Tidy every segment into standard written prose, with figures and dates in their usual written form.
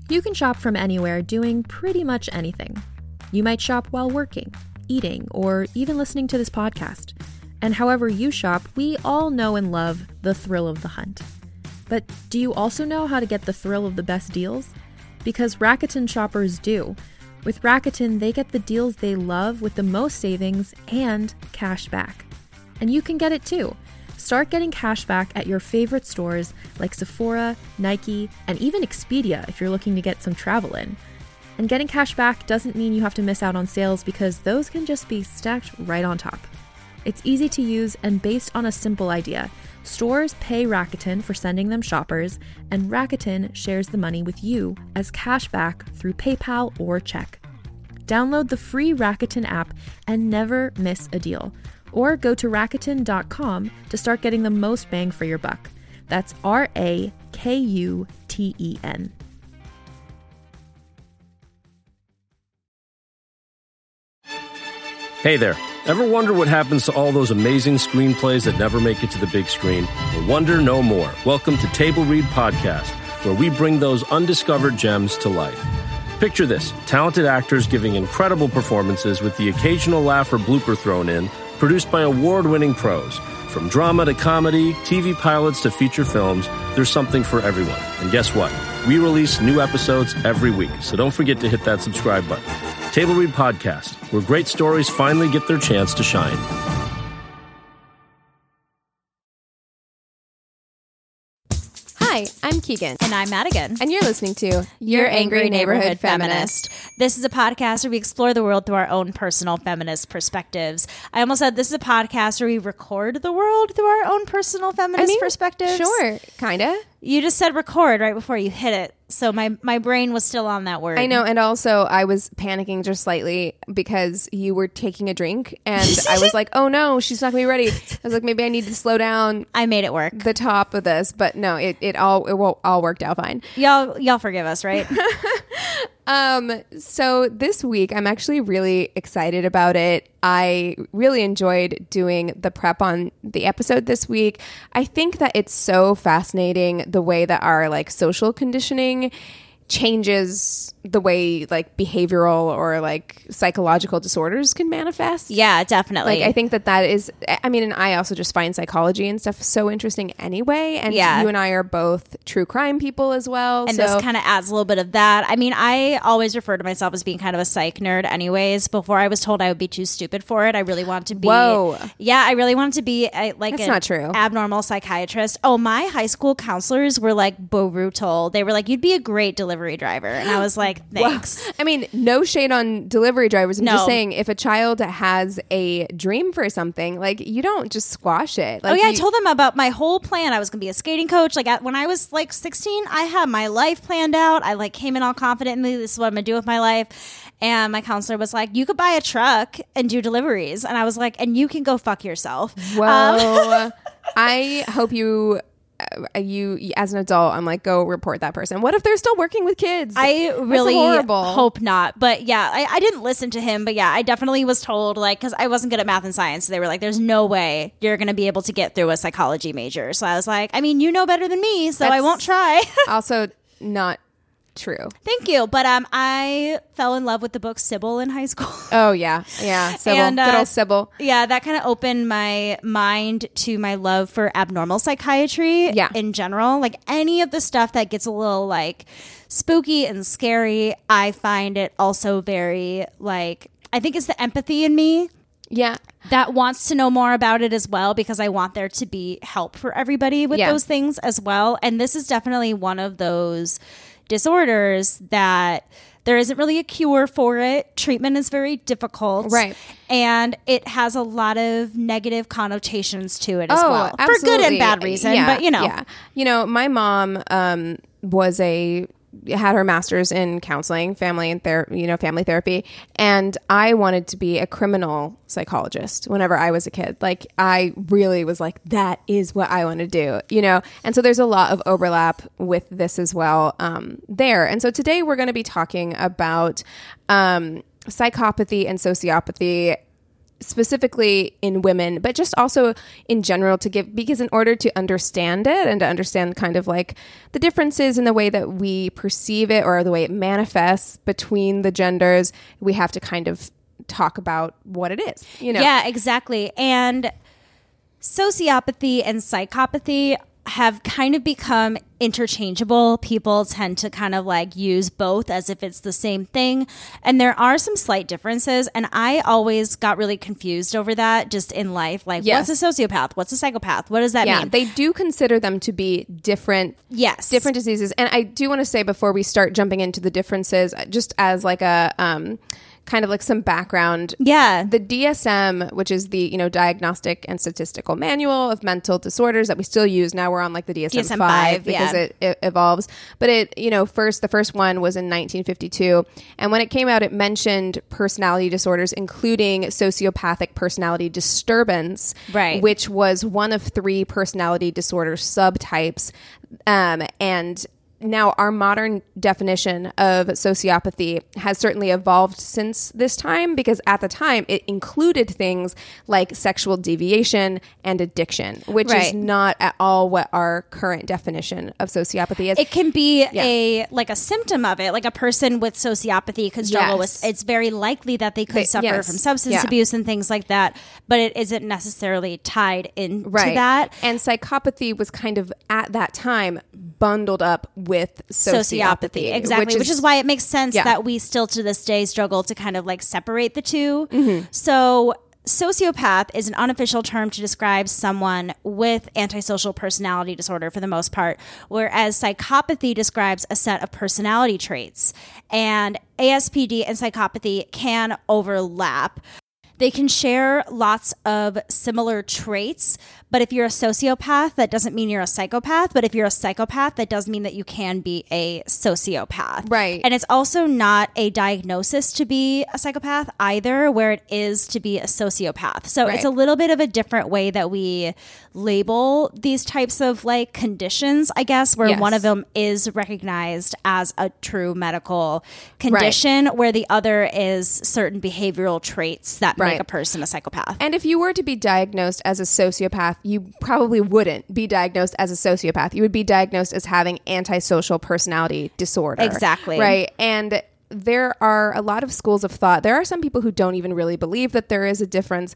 You can shop from anywhere doing pretty much anything. You might shop while working, eating, or even listening to this podcast. And however you shop, we all know and love the thrill of the hunt. But do you also know how to get the thrill of the best deals? Because Rakuten shoppers do. With Rakuten, they get the deals they love with the most savings and cash back. And you can get it too. Start getting cash back at your favorite stores like Sephora, Nike, and even Expedia if you're looking to get some travel in. And getting cash back doesn't mean you have to miss out on sales because those can just be stacked right on top. It's easy to use and based on a simple idea. Stores pay Rakuten for sending them shoppers, and Rakuten shares the money with you as cash back through PayPal or check. Download the free Rakuten app and never miss a deal. Or go to Rakuten.com to start getting the most bang for your buck. That's Rakuten. Hey there. Ever wonder what happens to all those amazing screenplays that never make it to the big screen? Well, wonder no more. Welcome to Table Read Podcast, where we bring those undiscovered gems to life. Picture this, talented actors giving incredible performances with the occasional laugh or blooper thrown in, produced by award-winning pros. From drama to comedy, TV pilots to feature films, there's something for everyone. And guess what? We release new episodes every week, so don't forget to hit that subscribe button. Table Read Podcast, where great stories finally get their chance to shine. Hi, I'm Keegan. And I'm Madigan. And you're listening to Your Angry Neighborhood Feminist. This is a podcast where we explore the world through our own personal feminist perspectives. I almost said this is a podcast where we record the world through our own personal feminist perspectives. Sure, kind of. You just said record right before you hit it. So my brain was still on that word. I know. And also I was panicking just slightly because you were taking a drink and I was like, oh no, she's not going to be ready. I was like, maybe I need to slow down. I made it work. The top of this. But no, it all worked out fine. Y'all forgive us, right? So this week, I'm actually really excited about it. I really enjoyed doing the prep on the episode this week. I think that it's so fascinating the way that our like social conditioning changes the way like behavioral or like psychological disorders can manifest. Yeah, definitely. Like I think that is, I mean, and I also just find psychology and stuff so interesting anyway. And you and I are both true crime people as well. And this kind of adds a little bit of that. I mean, I always refer to myself as being kind of a psych nerd anyways. Before I was told I would be too stupid for it, I really wanted to be. Whoa. Yeah, I really wanted to be like That's not true. Abnormal psychiatrist. Oh, my high school counselors were like brutal. They were like, you'd be a great delivery driver. And I was like, thanks. Well, I mean, no shade on delivery drivers. I'm just saying if a child has a dream for something, like you don't just squash it. Like, I told them about my whole plan. I was going to be a skating coach. Like when I was like 16, I had my life planned out. I like came in all confidently. This is what I'm going to do with my life. And my counselor was like, you could buy a truck and do deliveries. And I was like, and you can go fuck yourself. Whoa. I hope you as an adult, I'm like, go report that person. What if they're still working with kids? I really hope not. But yeah, I didn't listen to him. But yeah, I definitely was told, like, because I wasn't good at math and science. So they were like, there's no way you're going to be able to get through a psychology major. So I was like, I mean, you know better than me, so I won't try. Also not true. Thank you. But I fell in love with the book Sybil in high school. Oh yeah. Sybil. And, good old Sybil. Yeah, that kind of opened my mind to my love for abnormal psychiatry in general. Like any of the stuff that gets a little like spooky and scary, I find it also very like, I think it's the empathy in me. Yeah. That wants to know more about it as well, because I want there to be help for everybody with those things as well. And this is definitely one of those disorders that there isn't really a cure for it. Treatment is very difficult. Right. And it has a lot of negative connotations to it as well. Absolutely. For good and bad reason. But you know. Yeah. You know, my mom had her master's in counseling, family therapy, and I wanted to be a criminal psychologist whenever I was a kid. Like I really was like, that is what I want to do, you know? And so there's a lot of overlap with this as well there. And so today we're going to be talking about psychopathy and sociopathy specifically in women, but just also in general because in order to understand it and to understand kind of like the differences in the way that we perceive it or the way it manifests between the genders, we have to kind of talk about what it is, you know? Yeah, exactly. And sociopathy and psychopathy have kind of become interchangeable. People tend to kind of like use both as if it's the same thing. And there are some slight differences. And I always got really confused over that just in life. Like, what's a sociopath? What's a psychopath? What does that mean? They do consider them to be different diseases. And I do want to say before we start jumping into the differences, just as like a kind of like some background. Yeah. The DSM, which is the, Diagnostic and Statistical Manual of Mental Disorders that we still use. Now we're on like the DSM-5 because it evolves. But the first one was in 1952. And when it came out, it mentioned personality disorders, including sociopathic personality disturbance, right, which was one of 3 personality disorder subtypes. And now, our modern definition of sociopathy has certainly evolved since this time, because at the time it included things like sexual deviation and addiction, which is not at all what our current definition of sociopathy is. It can be a symptom of it, like a person with sociopathy could struggle with. It's very likely that they could suffer from substance abuse and things like that, but it isn't necessarily tied into that. And psychopathy was kind of at that time bundled up with sociopathy. Exactly, which is why it makes sense that we still to this day struggle to kind of like separate the two. Mm-hmm. So sociopath is an unofficial term to describe someone with antisocial personality disorder for the most part, whereas psychopathy describes a set of personality traits. And ASPD and psychopathy can overlap. They can share lots of similar traits, but if you're a sociopath, that doesn't mean you're a psychopath. But if you're a psychopath, that does mean that you can be a sociopath. Right. And it's also not a diagnosis to be a psychopath either, where it is to be a sociopath. So it's a little bit of a different way that we label these types of like conditions, I guess, where one of them is recognized as a true medical condition, where the other is certain behavioral traits that make a person a psychopath. And if you were to be diagnosed as a sociopath, you probably wouldn't be diagnosed as a sociopath. You would be diagnosed as having antisocial personality disorder. Exactly. Right. And there are a lot of schools of thought. There are some people who don't even really believe that there is a difference.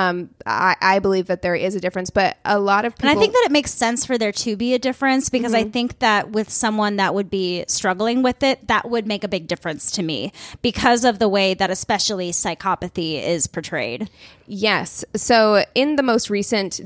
I believe that there is a difference, but a lot of people... And I think that it makes sense for there to be a difference, because I think that with someone that would be struggling with it, that would make a big difference to me because of the way that especially psychopathy is portrayed. Yes. So in the most recent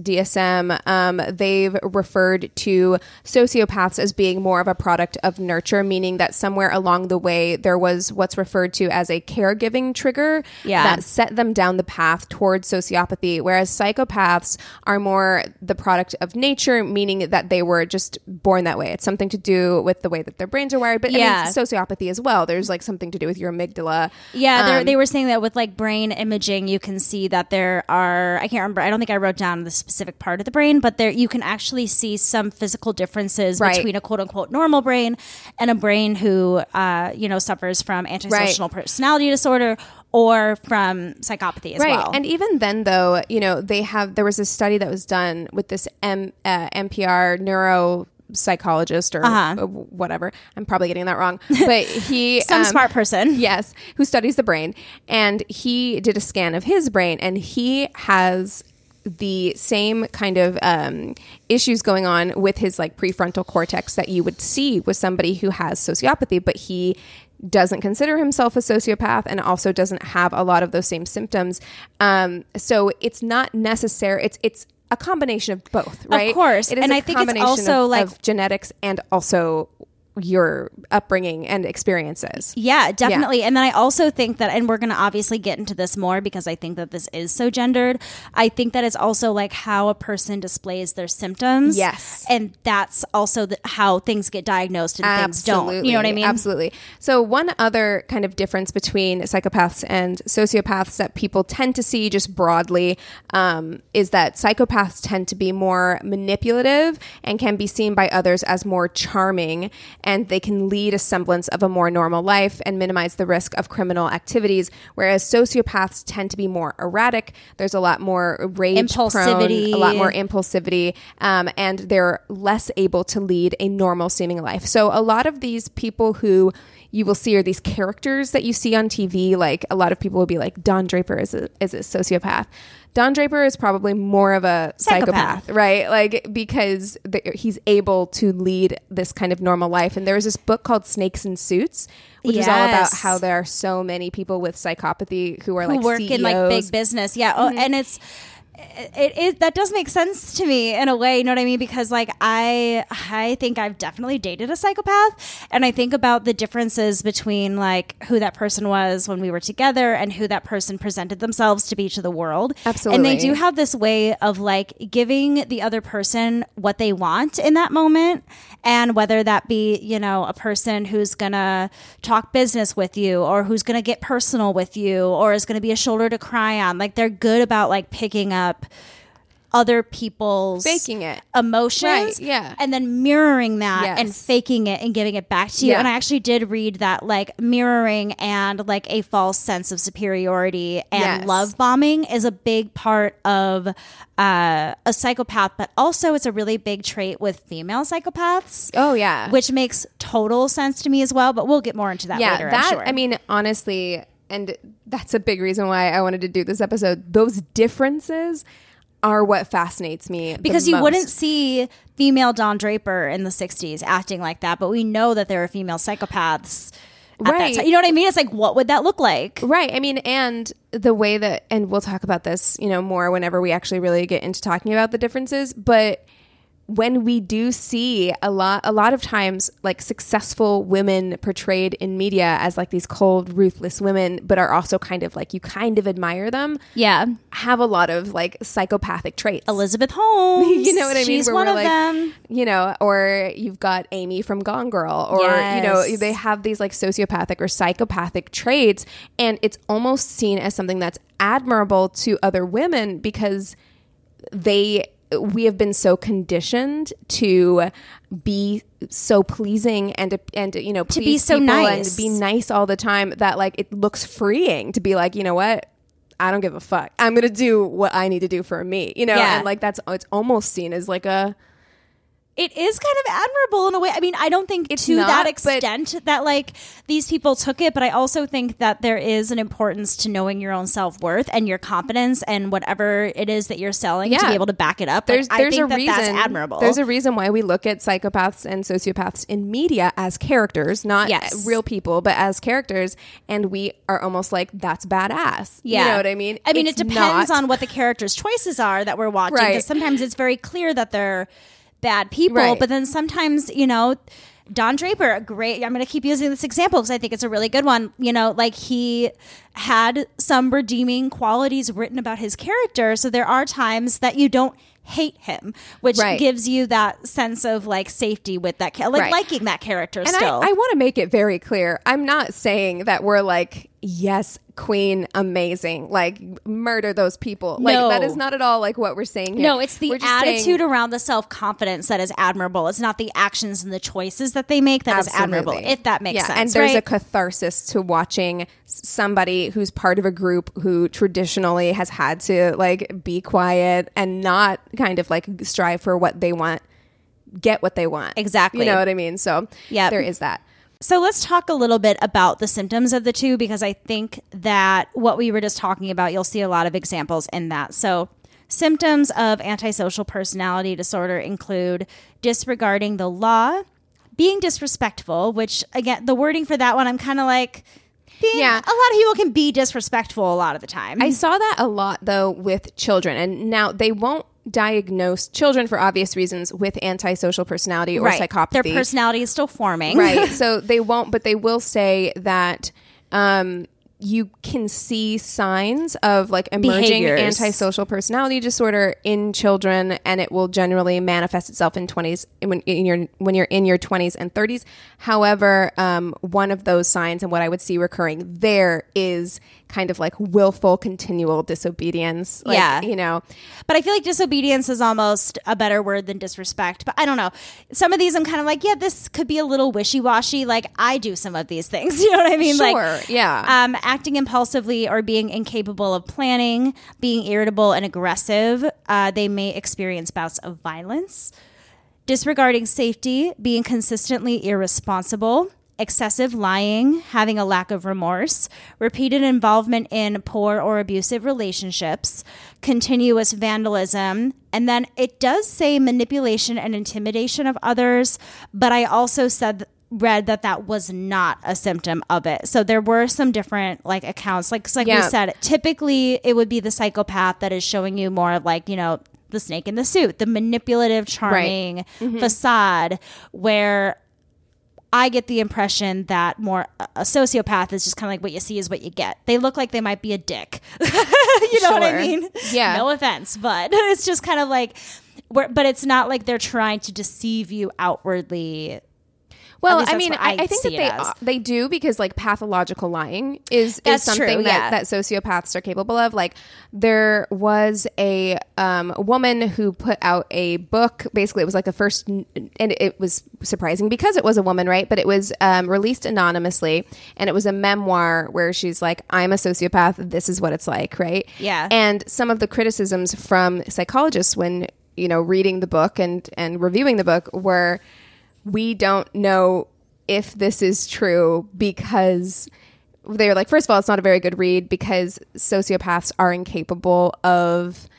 DSM, they've referred to sociopaths as being more of a product of nurture, meaning that somewhere along the way there was what's referred to as a caregiving trigger that set them down the path towards sociopathy, whereas psychopaths are more the product of nature, meaning that they were just born that way. It's something to do with the way that their brains are wired, but I mean, sociopathy as well. There's like something to do with your amygdala. Yeah, they were saying that with like brain imaging, you can see that there are, I can't remember, I don't think I wrote down the specific part of the brain, but there you can actually see some physical differences between a quote unquote normal brain and a brain who, suffers from antisocial personality disorder or from psychopathy as well. And even then, though, there was a study that was done with this NPR neuropsychologist or whatever. I'm probably getting that wrong, but he some smart person, yes, who studies the brain, and he did a scan of his brain, and he has the same kind of issues going on with his like prefrontal cortex that you would see with somebody who has sociopathy, but he doesn't consider himself a sociopath and also doesn't have a lot of those same symptoms. So it's not necessary. It's a combination of both, right? Of course. It is I think it's also of genetics and also your upbringing and experiences. Yeah, definitely. Yeah. And then I also think that, and we're going to obviously get into this more because I think that this is so gendered. I think that it's also like how a person displays their symptoms. Yes. And that's also how things get diagnosed and things don't. You know what I mean? Absolutely. So one other kind of difference between psychopaths and sociopaths that people tend to see just broadly is that psychopaths tend to be more manipulative and can be seen by others as more charming. and they can lead a semblance of a more normal life and minimize the risk of criminal activities, whereas sociopaths tend to be more erratic. There's a lot more rage prone, a lot more impulsivity, and they're less able to lead a normal seeming life. So a lot of these people who you will see are these characters that you see on TV. Like a lot of people will be like, Don Draper is a sociopath. Don Draper is probably more of a psychopath, right? Like, because he's able to lead this kind of normal life. And there was this book called Snakes in Suits, which is all about how there are so many people with psychopathy who are like work CEOs. in like big business. Yeah. Oh, and it that does make sense to me in a way, you know what I mean? Because like I think I've definitely dated a psychopath, and I think about the differences between like who that person was when we were together and who that person presented themselves to be to the world. Absolutely. And they do have this way of like giving the other person what they want in that moment, and whether that be, you know, a person who's gonna talk business with you, or who's gonna get personal with you, or is gonna be a shoulder to cry on. Like they're good about like picking up other people's faking it emotions, right, yeah, and then mirroring that and faking it and giving it back to you. And I actually did read that like mirroring and like a false sense of superiority and love bombing is a big part of a psychopath, but also it's a really big trait with female psychopaths. Oh yeah, which makes total sense to me as well, but we'll get more into that later. I'm sure. I mean, honestly, and that's a big reason why I wanted to do this episode. Those differences are what fascinates me, because you wouldn't see female Don Draper in the 60s acting like that, but we know that there are female psychopaths at that time. You know what I mean? It's like, what would that look like? Right. I mean, and the way that, and we'll talk about this, you know, more whenever we actually really get into talking about the differences, but when we do see a lot of times like successful women portrayed in media as like these cold, ruthless women, but are also kind of like, you kind of admire them. Yeah. Have a lot of like psychopathic traits. Elizabeth Holmes. You know what I mean? She's one of them. You know, or you've got Amy from Gone Girl, or, you know, they have these like sociopathic or psychopathic traits, and it's almost seen as something that's admirable to other women because we have been so conditioned to be so pleasing and you know, to be so nice and be nice all the time that like it looks freeing to be like, you know what, I don't give a fuck, I'm gonna do what I need to do for me, you know. And like it's almost seen as like it is kind of admirable in a way. I mean, I don't think it's to that extent that like these people took it, but I also think that there is an importance to knowing your own self-worth and your competence and whatever it is that you're selling to be able to back it up. There's a reason that's admirable. There's a reason why we look at psychopaths and sociopaths in media as characters, not real people, but as characters, and we are almost like, that's badass. Yeah. You know what I mean? I mean, it depends on what the character's choices are that we're watching, because sometimes it's very clear that they're bad people, but then sometimes, you know, Don Draper, great. I'm going to keep using this example because I think it's a really good one. You know, like he had some redeeming qualities written about his character. So there are times that you don't hate him, which gives you that sense of like safety with that, liking that character and still. I want to make it very clear. I'm not saying that we're like, yes, queen, amazing, like murder those people. Like that is not at all like what we're saying here. No, it's the attitude around the self-confidence that is admirable. It's not the actions and the choices that they make that is admirable, if that makes sense. And there's a catharsis to watching somebody who's part of a group who traditionally has had to like be quiet and not kind of like strive for what they want, get what they want. Exactly. You know what I mean? So there is that. So let's talk a little bit about the symptoms of the two, because I think that what we were just talking about, you'll see a lot of examples in that. So symptoms of antisocial personality disorder include disregarding the law, being disrespectful, which again, the wording for that one, I'm kind of like, a lot of people can be disrespectful a lot of the time. I saw that a lot though with children, and now they won't diagnose children for obvious reasons with antisocial personality or psychopathy. Their personality is still forming. Right. So they won't, but they will say that you can see signs of like emerging antisocial personality disorder in children, and it will generally manifest itself in 20s when you're in your 20s and 30s. However, one of those signs and what I would see recurring there is kind of like willful, continual disobedience. Like, yeah. You know. But I feel like disobedience is almost a better word than disrespect. But I don't know. Some of these I'm kind of like, yeah, this could be a little wishy-washy. Like, I do some of these things. You know what I mean? Sure, like, yeah. Acting impulsively or being incapable of planning, being irritable and aggressive. They may experience bouts of violence. Disregarding safety, being consistently irresponsible, excessive lying, having a lack of remorse, repeated involvement in poor or abusive relationships, continuous vandalism, and then it does say manipulation and intimidation of others, but I also read that was not a symptom of it. So there were some different like accounts. Like we said, typically it would be the psychopath that is showing you more of like, you know, the snake in the suit, the manipulative, charming facade, where I get the impression that more a sociopath is just kind of like what you see is what you get. They look like they might be a dick. You know what I mean? Yeah. No offense, but it's just kind of like, but it's not like they're trying to deceive you outwardly. Well, I mean, I think that they do, because like pathological lying is something that sociopaths are capable of. Like there was a woman who put out a book. Basically, it was like the first, and it was surprising because it was a woman, right? But it was released anonymously, and it was a memoir where she's like, I'm a sociopath. This is what it's like, right? Yeah. And some of the criticisms from psychologists when, you know, reading the book and reviewing the book were, we don't know if this is true, because they're like, first of all, it's not a very good read because sociopaths are incapable of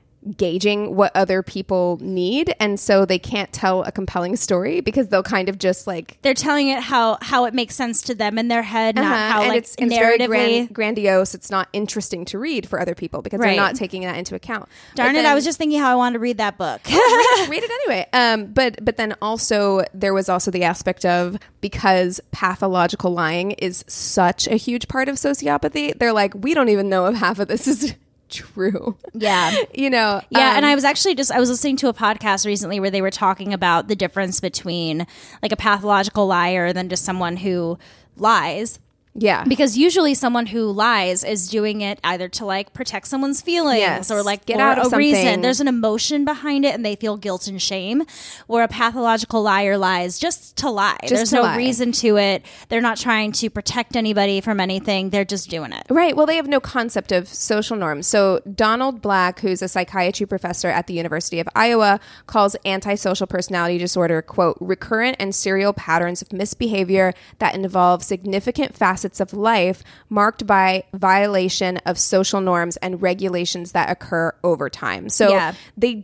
gauging what other people need, and so they can't tell a compelling story because they'll kind of just like, they're telling it how it makes sense to them in their head, not how, and like, it's narratively very grandiose. It's not interesting to read for other people because they're not taking that into account. Darn it, I was just thinking how I wanted to read that book. read it anyway. But then also there was also the aspect of, because pathological lying is such a huge part of sociopathy, they're like, we don't even know if half of this is true. Yeah. You know? Yeah. And I was listening to a podcast recently where they were talking about the difference between like a pathological liar than just someone who lies. Yeah. Because usually someone who lies is doing it either to like protect someone's feelings or like get out of something. Reason. There's an emotion behind it and they feel guilt and shame. Where a pathological liar lies just to lie. There's no reason to it. They're not trying to protect anybody from anything. They're just doing it. Right. Well, they have no concept of social norms. So Donald Black, who's a psychiatry professor at the University of Iowa, calls antisocial personality disorder, quote, recurrent and serial patterns of misbehavior that involve significant facets of life marked by violation of social norms and regulations that occur over time. So they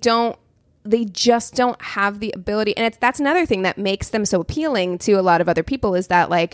just don't have the ability. And that's another thing that makes them so appealing to a lot of other people, is that like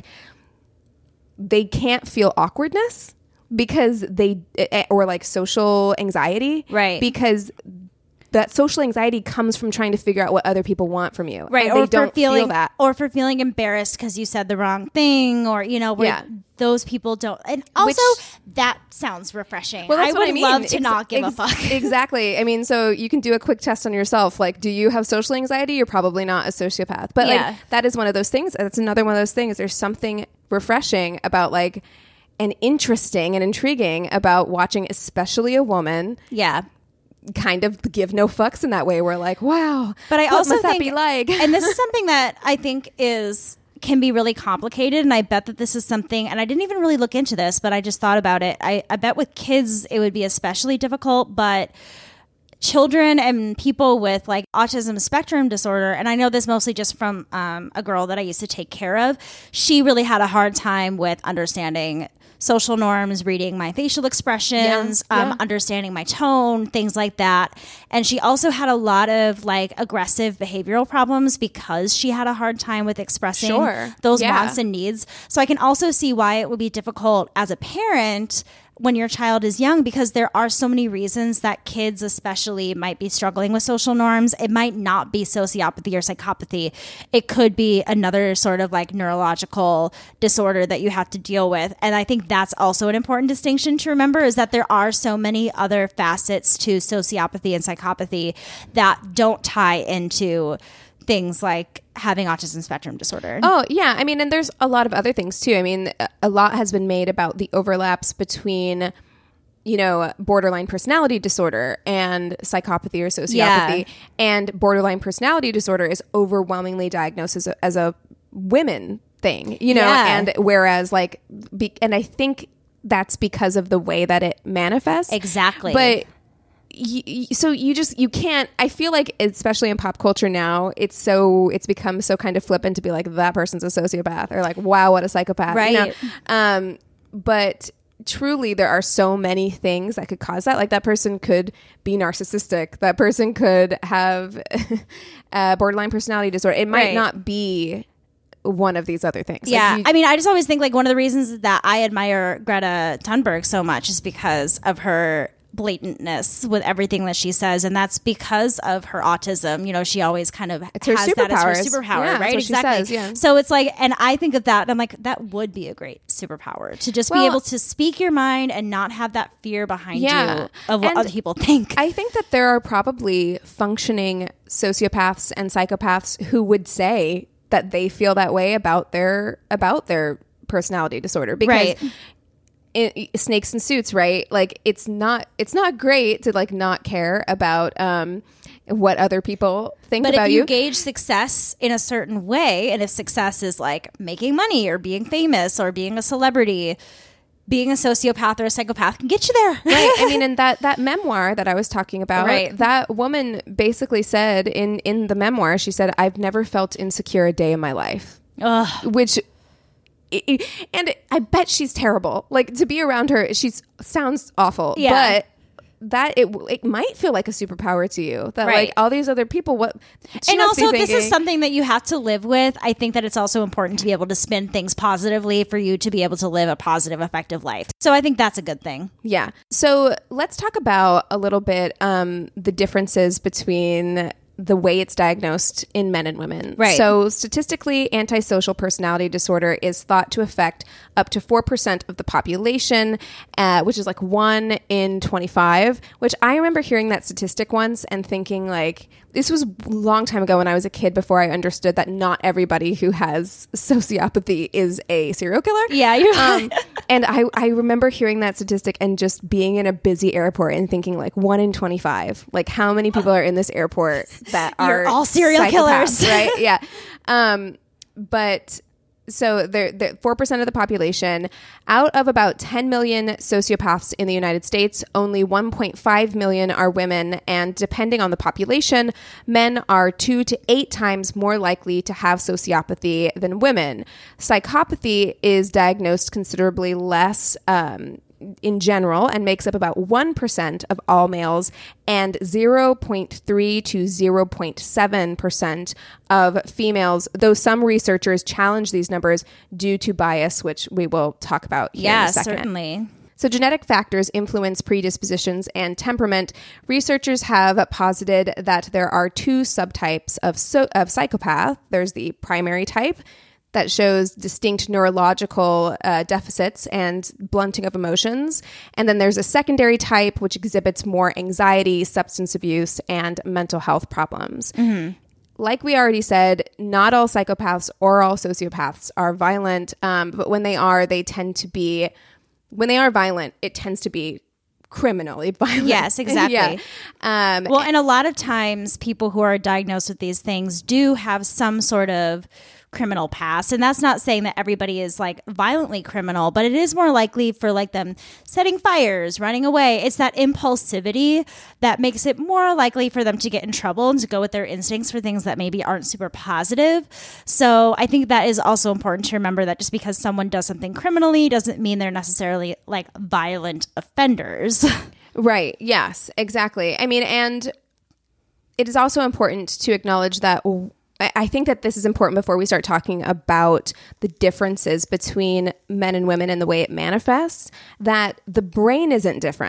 they can't feel awkwardness because or like social anxiety. Right. Because that social anxiety comes from trying to figure out what other people want from you. Right. And or they don't feel that. Or for feeling embarrassed because you said the wrong thing, or, you know, where those people don't. And also, that sounds refreshing. Well, that's I would love to not give a fuck. Exactly. I mean, so you can do a quick test on yourself. Like, do you have social anxiety? You're probably not a sociopath. But like, that is one of those things. That's another one of those things. There's something refreshing about like, and interesting and intriguing about watching, especially a woman. Yeah. Kind of give no fucks in that way. We're like, wow. But I also think that be like? And this is something that I think can be really complicated. And I bet that this is something, and I didn't even really look into this, but I just thought about it. I bet with kids it would be especially difficult, but children and people with like autism spectrum disorder, and I know this mostly just from a girl that I used to take care of, she really had a hard time with understanding social norms, reading my facial expressions, understanding my tone, things like that. And she also had a lot of like aggressive behavioral problems because she had a hard time with expressing those wants and needs. So I can also see why it would be difficult as a parent when your child is young, because there are so many reasons that kids especially might be struggling with social norms. It might not be sociopathy or psychopathy. It could be another sort of like neurological disorder that you have to deal with. And I think that's also an important distinction to remember, is that there are so many other facets to sociopathy and psychopathy that don't tie into things like having autism spectrum disorder. Oh, yeah. I mean, and there's a lot of other things too. I mean, a lot has been made about the overlaps between, you know, borderline personality disorder and psychopathy or sociopathy. Yeah. And borderline personality disorder is overwhelmingly diagnosed as a women thing, you know, yeah. And whereas like, and I think that's because of the way that it manifests. Exactly. But so you can't, I feel like, especially in pop culture now, it's become so kind of flippant to be like, that person's a sociopath, or like, wow, what a psychopath. Right. You know? But truly there are so many things that could cause that. Like that person could be narcissistic. That person could have borderline personality disorder. It might not be one of these other things. Yeah. Like I mean, I just always think like one of the reasons that I admire Greta Thunberg so much is because of her blatantness with everything that she says, and that's because of her autism. You know, she always kind of has that as her superpower, yeah, right? Exactly. Says, yeah. So it's like, and I think of that, and I'm like, that would be a great superpower to just be able to speak your mind and not have that fear behind you of what other people think. I think that there are probably functioning sociopaths and psychopaths who would say that they feel that way about their personality disorder, because snakes and suits, right? Like it's not great to like not care about what other people think about you. But if you gauge success in a certain way, and if success is like making money or being famous or being a celebrity, being a sociopath or a psychopath can get you there. Right. I mean, in that memoir that I was talking about, that woman basically said in the memoir, she said, "I've never felt insecure a day in my life." Which, and I bet she's terrible. Like, to be around her, she sounds awful. Yeah. But that it might feel like a superpower to you, that like all these other people, what and also if this is something that you have to live with, I think that it's also important to be able to spin things positively for you to be able to live a positive, effective life. So I think that's a good thing. Yeah. So let's talk about a little bit the differences between the way it's diagnosed in men and women. Right. So statistically, antisocial personality disorder is thought to affect up to 4% of the population, which is like 1 in 25, which I remember hearing that statistic once and thinking like, this was a long time ago when I was a kid, before I understood that not everybody who has sociopathy is a serial killer. Yeah, you're right. And I remember hearing that statistic and just being in a busy airport and thinking like 1 in 25, like how many people are in this airport that are all serial killers, right? Yeah. But so they're 4% of the population. Out of about 10 million sociopaths in the United States, only 1.5 million are women. And depending on the population, men are 2 to 8 times more likely to have sociopathy than women. Psychopathy is diagnosed considerably less in general and makes up about 1% of all males and 0.3 to 0.7% of females, though some researchers challenge these numbers due to bias, which we will talk about here in a second. Certainly. So genetic factors influence predispositions and temperament. Researchers have posited that there are 2 subtypes of psychopath. There's the primary type, that shows distinct neurological deficits and blunting of emotions. And then there's a secondary type, which exhibits more anxiety, substance abuse, and mental health problems. Mm-hmm. Like we already said, not all psychopaths or all sociopaths are violent, but when they are violent, it tends to be criminally violent. Yes, exactly. Yeah. Well, and a lot of times people who are diagnosed with these things do have some sort of criminal past, and that's not saying that everybody is like violently criminal, but it is more likely for like them setting fires, running away. It's that impulsivity that makes it more likely for them to get in trouble and to go with their instincts for things that maybe aren't super positive. So I think that is also important to remember, that just because someone does something criminally doesn't mean they're necessarily like violent offenders. Right. Yes, exactly. I mean, and it is also important to acknowledge that I think that this is important before we start talking about the differences between men and women and the way it manifests, that the brain isn't different.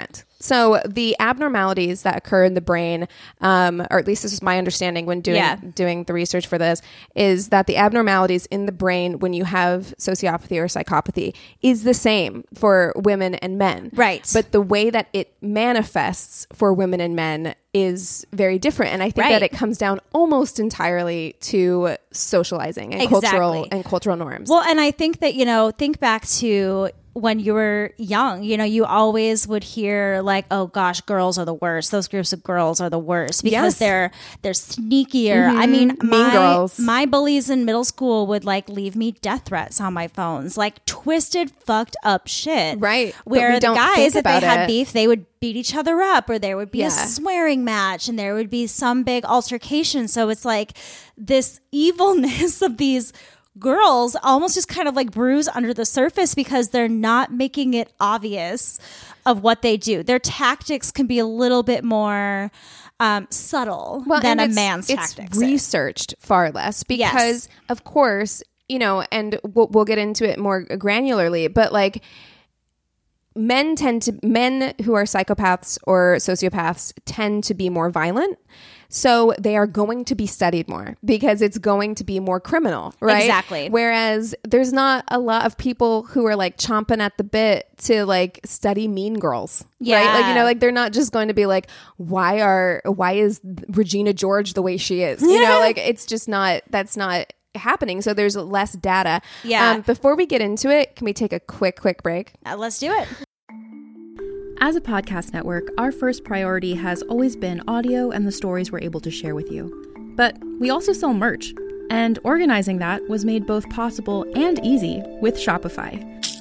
So the abnormalities that occur in the brain, or at least this is my understanding when doing the research for this, is that the abnormalities in the brain when you have sociopathy or psychopathy is the same for women and men. Right. But the way that it manifests for women and men is very different. And I think that it comes down almost entirely to socializing and cultural norms. Well, and I think that, think back to when you were young, you always would hear like, oh gosh, girls are the worst. Those groups of girls are the worst because they're sneakier. I mean, mean girls. My bullies in middle school would like leave me death threats on my phones, like twisted, fucked up shit. Right. Where the guys, if they had beef, they would beat each other up, or there would be a swearing match and there would be some big altercation. So it's like this evilness of these girls almost just kind of like bruise under the surface because they're not making it obvious of what they do. Their tactics can be a little bit more subtle than a man's tactics. It's researched far less because, of course, and we'll get into it more granularly, but like men who are psychopaths or sociopaths tend to be more violent. So they are going to be studied more because it's going to be more criminal, right? Exactly. Whereas there's not a lot of people who are like chomping at the bit to like study Mean Girls, right? Like, like they're not just going to be like, why is Regina George the way she is? Like it's just that's not happening. So there's less data. Yeah. Before we get into it, can we take a quick break? Let's do it. As a podcast network, our first priority has always been audio and the stories we're able to share with you. But we also sell merch, and organizing that was made both possible and easy with Shopify.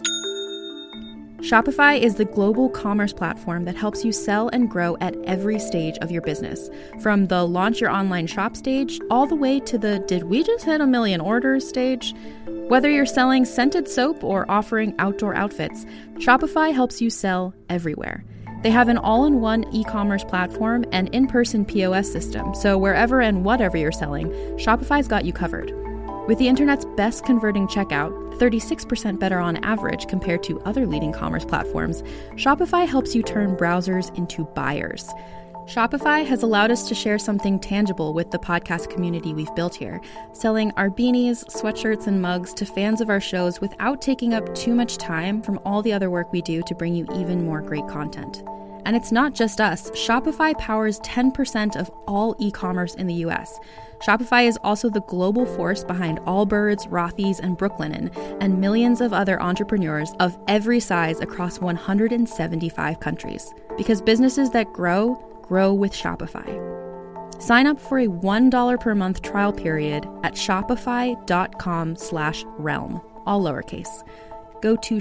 Shopify is the global commerce platform that helps you sell and grow at every stage of your business, from the launch your online shop stage all the way to the did we just hit 1 million orders stage. Whether you're selling scented soap or offering outdoor outfits, Shopify helps you sell everywhere. They have an all-in-one e-commerce platform and in-person POS system, so wherever and whatever you're selling, Shopify's got you covered. With the internet's best converting checkout, 36% better on average compared to other leading commerce platforms, Shopify helps you turn browsers into buyers. Shopify has allowed us to share something tangible with the podcast community we've built here, selling our beanies, sweatshirts, and mugs to fans of our shows without taking up too much time from all the other work we do to bring you even more great content. And it's not just us. Shopify powers 10% of all e-commerce in the US. Shopify is also the global force behind Allbirds, Rothy's, and Brooklinen, and millions of other entrepreneurs of every size across 175 countries. Because businesses that grow with Shopify. Sign up for a $1 per month trial period at shopify.com/realm, all lowercase. Go to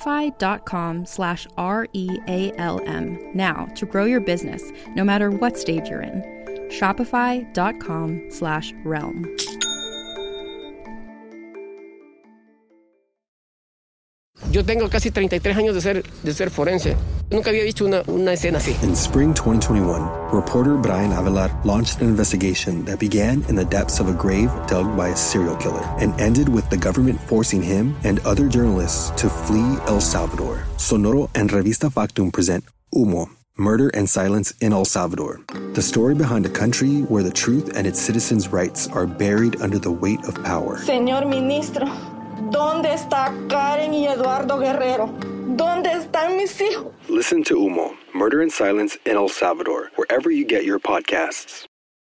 shopify.com/REALM now to grow your business, no matter what stage you're in. Shopify.com/realm. Yo tengo casi 33 años de ser forense. Nunca había visto una escena así. In spring 2021, reporter Brian Avelar launched an investigation that began in the depths of a grave dug by a serial killer and ended with the government forcing him and other journalists to flee El Salvador. Sonoro and Revista Factum present Humo, Murder and Silence in El Salvador. The story behind a country where the truth and its citizens' rights are buried under the weight of power. Señor Ministro, ¿dónde está Karen y Eduardo Guerrero? ¿Dónde están mis hijos? Listen to Humo, Murder and Silence in El Salvador, wherever you get your podcasts.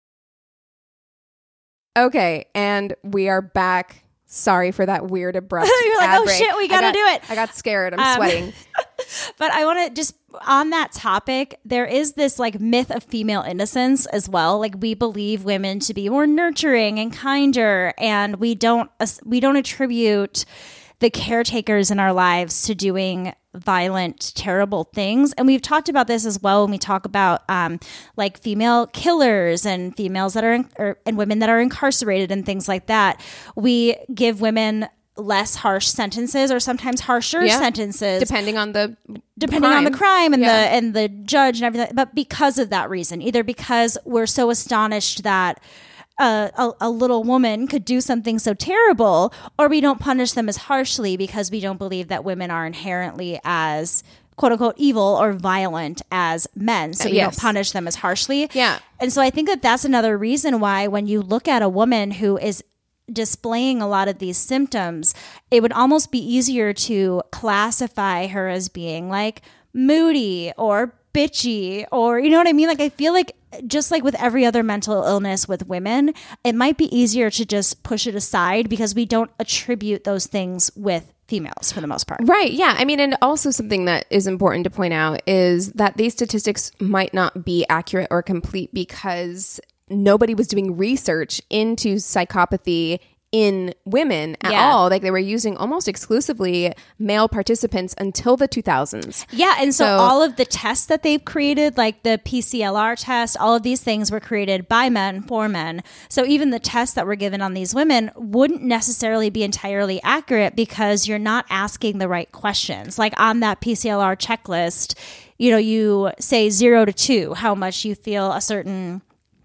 Okay, and we are back. Sorry for that weird abrupt You're like, ad oh break. shit, we gotta do it. I got scared. I'm sweating. But I want to just, on that topic, there is this like myth of female innocence as well. Like we believe women to be more nurturing and kinder, and we don't attribute the caretakers in our lives to doing violent, terrible things. And we've talked about this as well when we talk about like female killers and females that are and women that are incarcerated and things like that. We give women less harsh sentences or sometimes harsher sentences depending on the crime and the judge and everything, but because of that reason, either because we're so astonished that a little woman could do something so terrible, or we don't punish them as harshly because we don't believe that women are inherently as quote unquote evil or violent as men. So we don't punish them as harshly. Yeah. And so I think that that's another reason why when you look at a woman who is displaying a lot of these symptoms, it would almost be easier to classify her as being like moody or bitchy, or you know what I mean? Like, I feel like just like with every other mental illness with women, it might be easier to just push it aside because we don't attribute those things with females for the most part. Right. Yeah. I mean, and also something that is important to point out is that these statistics might not be accurate or complete because nobody was doing research into psychopathy in women at all. Like, they were using almost exclusively male participants until the 2000s. Yeah. And so all of the tests that they've created, like the PCLR test, all of these things were created by men for men. So even the tests that were given on these women wouldn't necessarily be entirely accurate because you're not asking the right questions. Like on that PCLR checklist, you know, you say 0 to 2, how much you feel a certain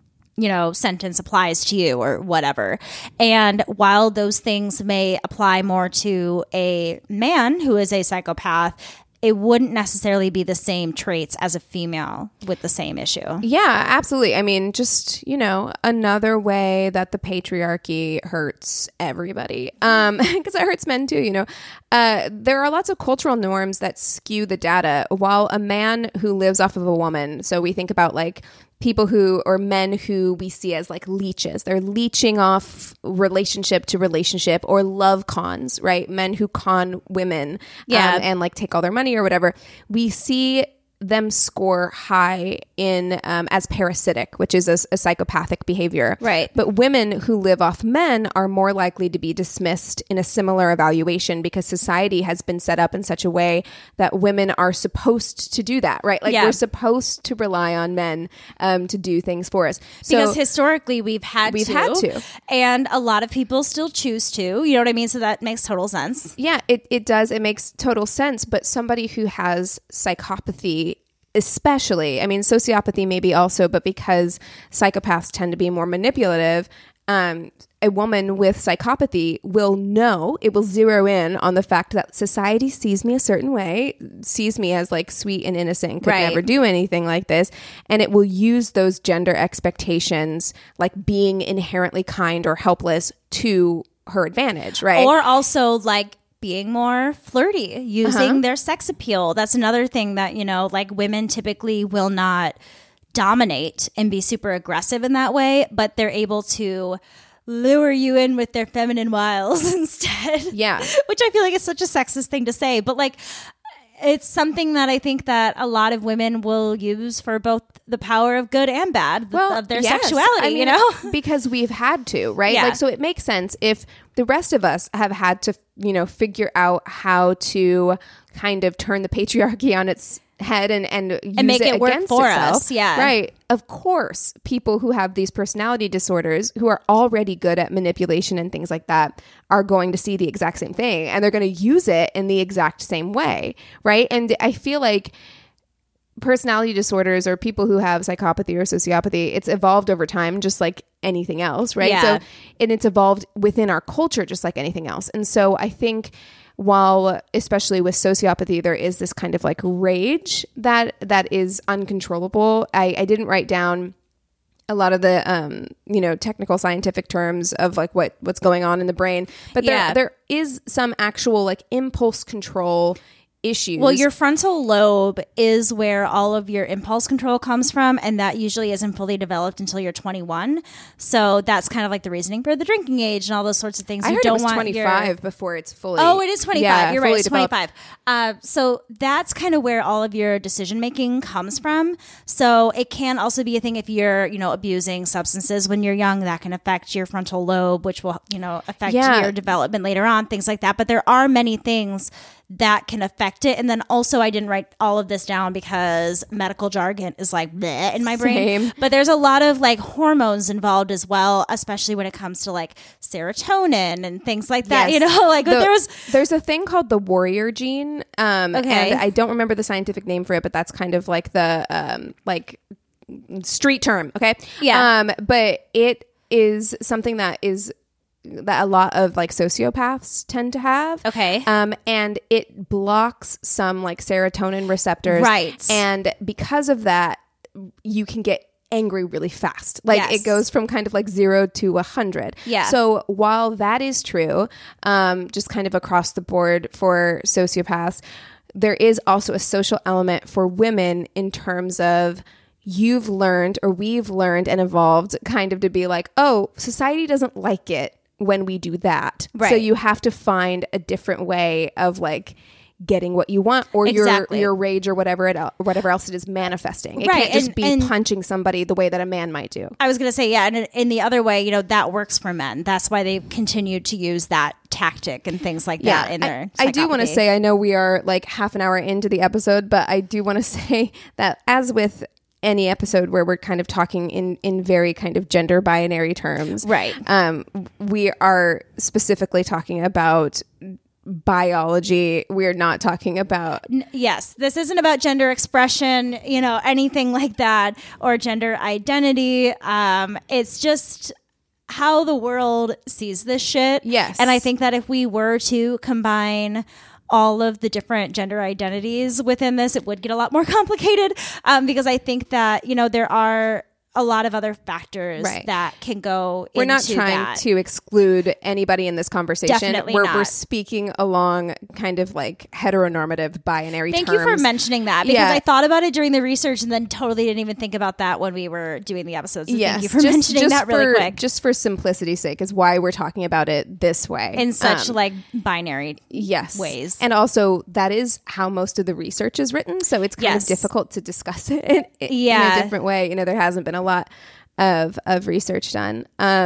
sentence applies to you or whatever. And while those things may apply more to a man who is a psychopath, it wouldn't necessarily be the same traits as a female with the same issue. Yeah, absolutely. I mean, just, another way that the patriarchy hurts everybody. Because it hurts men too, there are lots of cultural norms that skew the data. While a man who lives off of a woman, so we think about like people or men who we see as like leeches. They're leeching off relationship to relationship, or love cons, right? Men who con women and like take all their money or whatever. We see them score high in as parasitic, which is a psychopathic behavior. Right. But women who live off men are more likely to be dismissed in a similar evaluation because society has been set up in such a way that women are supposed to do that, right? Like we're supposed to rely on men to do things for us. Because historically we've had to. And a lot of people still choose to, you know what I mean? So that makes total sense. Yeah, it does. It makes total sense. But somebody who has psychopathy, especially, I mean, sociopathy maybe also, but because psychopaths tend to be more manipulative, a woman with psychopathy will know, it will zero in on the fact that society sees me a certain way, sees me as like sweet and innocent, could never do anything like this. And it will use those gender expectations, like being inherently kind or helpless, to her advantage, right? Or also like being more flirty, using their sex appeal. That's another thing that, like women typically will not dominate and be super aggressive in that way, but they're able to lure you in with their feminine wiles instead. Yeah. Which I feel like is such a sexist thing to say, but like it's something that I think that a lot of women will use for both the power of good and bad of their sexuality, I mean, because we've had to, right? Yeah. Like, so it makes sense if the rest of us have had to, figure out how to kind of turn the patriarchy on its head and make it work for us. Yeah. Right. Of course, people who have these personality disorders who are already good at manipulation and things like that are going to see the exact same thing, and they're going to use it in the exact same way. Right. And I feel like personality disorders, or people who have psychopathy or sociopathy, it's evolved over time, just like anything else. Right. Yeah. So, and it's evolved within our culture, just like anything else. And so I think, while especially with sociopathy, there is this kind of like rage that is uncontrollable. I didn't write down a lot of the technical scientific terms of like what's going on in the brain, but there is some actual like impulse control issues. Well, your frontal lobe is where all of your impulse control comes from, and that usually isn't fully developed until you're 21. So that's kind of like the reasoning for the drinking age and all those sorts of things. I heard it was 25 before it's fully. Oh, it is 25. Yeah, you're right. It's 25. So that's kind of where all of your decision making comes from. So it can also be a thing if you're, abusing substances when you're young, that can affect your frontal lobe, which will, affect your development later on, things like that. But there are many things that can affect it. And then also, I didn't write all of this down because medical jargon is like bleh in my brain. But there's a lot of like hormones involved as well, especially when it comes to like serotonin and things like that. Yes. There's a thing called the warrior gene. And I don't remember the scientific name for it, but that's kind of like the street term. Okay. Yeah. But it is something that a lot of like sociopaths tend to have. Okay. And it blocks some like serotonin receptors. Right. And because of that, you can get angry really fast. Like it goes from kind of like 0 to 100. Yeah. So while that is true, just kind of across the board for sociopaths, there is also a social element for women in terms of you've learned or we've learned and evolved kind of to be like, oh, society doesn't like it when we do that. Right. So you have to find a different way of like getting what you want or your rage or whatever else it is manifesting. It can't just be punching somebody the way that a man might do. I was going to say, yeah. And in the other way, that works for men. That's why they continue to use that tactic and things like that in their psychopathy. I do want to say, I know we are like half an hour into the episode, but I do want to say that as with any episode where we're kind of talking in very kind of gender binary terms, right? We are specifically talking about biology. We're not talking about yes, this isn't about gender expression, anything like that, or gender identity. It's just how the world sees this shit. Yes. And I think that if we were to combine all of the different gender identities within this, it would get a lot more complicated, because I think that there are a lot of other factors that can go into that. We're not trying to exclude anybody in this conversation. Definitely not. We're speaking along kind of like heteronormative binary terms. Thank you for mentioning that, because I thought about it during the research and then totally didn't even think about that when we were doing the episodes. So thank you for mentioning that really quick. Just for simplicity's sake is why we're talking about it this way. In such like binary ways. And also that is how most of the research is written. So it's kind of difficult to discuss it in a different way. There hasn't been a lot of research done.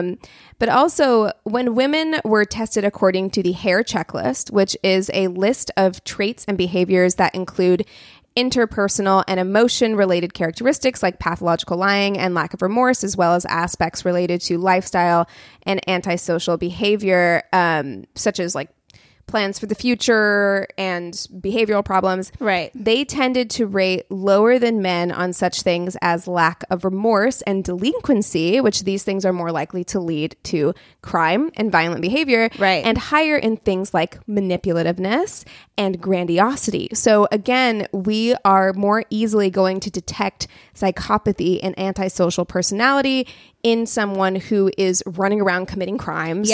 But also when women were tested according to the HARE checklist, which is a list of traits and behaviors that include interpersonal and emotion related characteristics like pathological lying and lack of remorse, as well as aspects related to lifestyle and antisocial behavior, such as like plans for the future and behavioral problems. Right. They tended to rate lower than men on such things as lack of remorse and delinquency, which these things are more likely to lead to crime and violent behavior. Right. And higher in things like manipulativeness and grandiosity. So again, we are more easily going to detect psychopathy and antisocial personality in someone who is running around committing crimes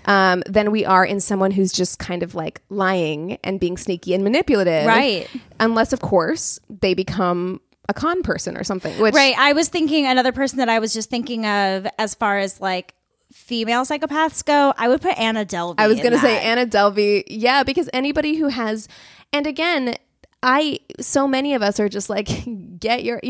than we are in someone who's just kind of like lying and being sneaky and manipulative. Right. Unless, of course, they become a con person or something. Right. I was thinking another person that I was just thinking of as far as like female psychopaths go, I would put Anna Delvey. I was going to say Anna Delvey. Yeah, because anybody who has, and again, so many of us are just like, get yours.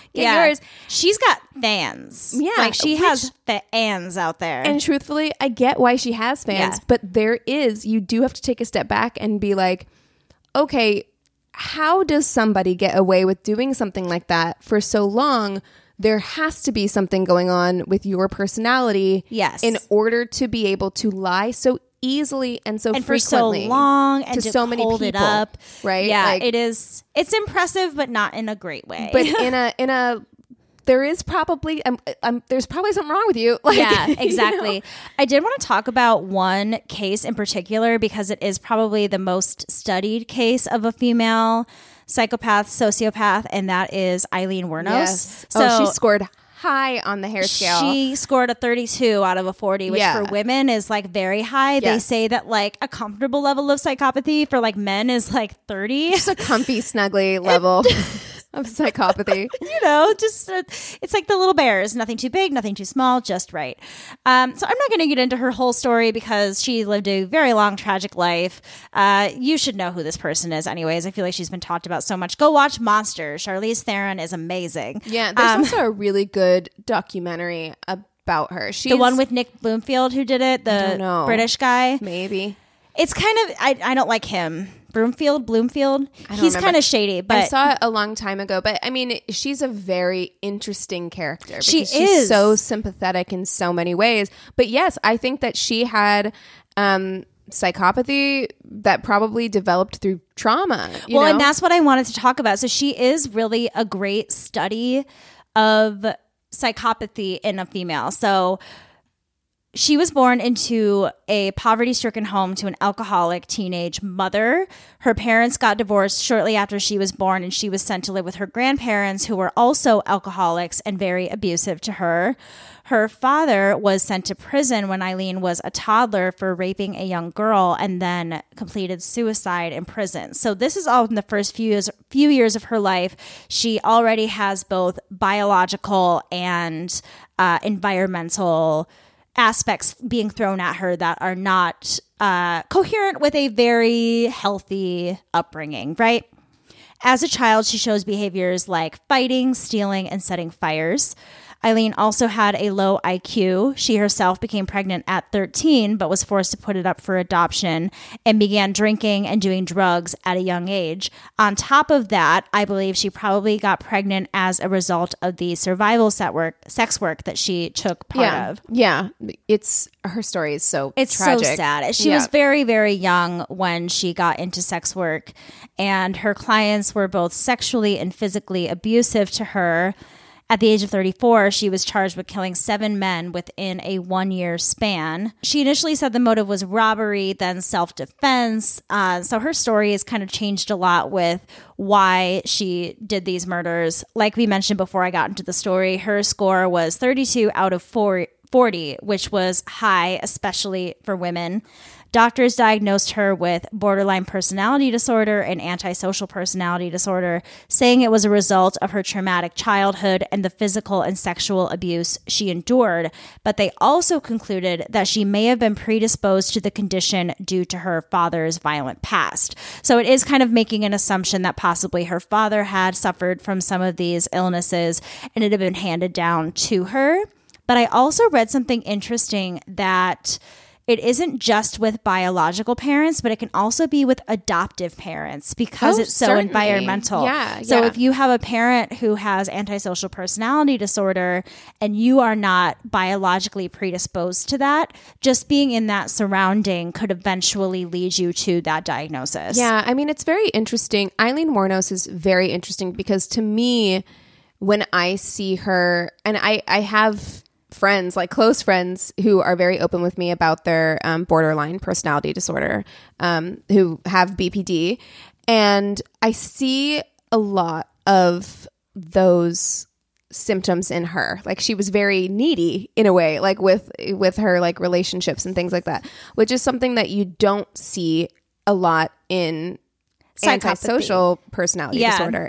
She's got fans. Yeah. Like she has fans out there. And truthfully, I get why she has fans, but you do have to take a step back and be like, okay, how does somebody get away with doing something like that for so long? There has to be something going on with your personality in order to be able to lie so easily and so frequently for so long and to so many people, it up, right? Yeah, like, it's impressive, but not in a great way. But in a there is probably there's probably something wrong with you. Like, yeah, exactly. I did want to talk about one case in particular because it is probably the most studied case of a female psychopath, sociopath, and that is Aileen Wuornos. Yes. So she scored high on the HARE scale. She scored a 32 out of a 40, which for women is like very high. They say that like a comfortable level of psychopathy for like men is like 30. Just a comfy, snuggly level of psychopathy. Just it's like the little bears, nothing too big, nothing too small, just right. So I'm not going to get into her whole story because she lived a very long, tragic life. You should know who this person is anyways. I feel like she's been talked about so much. Go watch Monster. Charlize Theron is amazing. Yeah, there's also a really good documentary about her. She's the one with Nick Bloomfield who did it, the British guy. Maybe. It's kind of, I don't like him. Bloomfield. He's kind of shady, but I saw it a long time ago. But I mean, she's a very interesting character. She's so sympathetic in so many ways. But yes, I think that she had psychopathy that probably developed through trauma. You know? And that's what I wanted to talk about. So she is really a great study of psychopathy in a female. So she was born into a poverty-stricken home to an alcoholic teenage mother. Her parents got divorced shortly after she was born, and she was sent to live with her grandparents, who were also alcoholics and very abusive to her. Her father was sent to prison when Eileen was a toddler for raping a young girl and then completed suicide in prison. So this is all in the first few years of her life. She already has both biological and environmental aspects being thrown at her that are not coherent with a very healthy upbringing, right? As a child, she shows behaviors like fighting, stealing, and setting fires. Eileen also had a low IQ. She herself became pregnant at 13, but was forced to put it up for adoption and began drinking and doing drugs at a young age. On top of that, I believe she probably got pregnant as a result of the survival sex work that she took part of. Yeah. Her story is so It's tragic. so sad. She was very, very young when she got into sex work, and her clients were both sexually and physically abusive to her. At the age of 34, she was charged with killing 7 men within a 1-year span. She initially said the motive was robbery, then self-defense. So her story has kind of changed a lot with why she did these murders. Like we mentioned before I got into the story, her score was 32 out of 40, which was high, especially for women. Doctors diagnosed her with borderline personality disorder and antisocial personality disorder, saying it was a result of her traumatic childhood and the physical and sexual abuse she endured. But they also concluded that she may have been predisposed to the condition due to her father's violent past. So it is kind of making an assumption that possibly her father had suffered from some of these illnesses and it had been handed down to her. But I also read something interesting that it isn't just with biological parents, but it can also be with adoptive parents because it's so certainly. environmental. Yeah, so yeah. if you have a parent who has antisocial personality disorder and you are not biologically predisposed to that, just being in that surrounding could eventually lead you to that diagnosis. Yeah, I mean, it's very interesting. Eileen Wuornos is very interesting because to me, when I see her, and I have friends, like close friends, who are very open with me about their borderline personality disorder, who have BPD. And I see a lot of those symptoms in her. Like she was very needy in a way, like with her like relationships and things like that, which is something that you don't see a lot in antisocial personality disorder,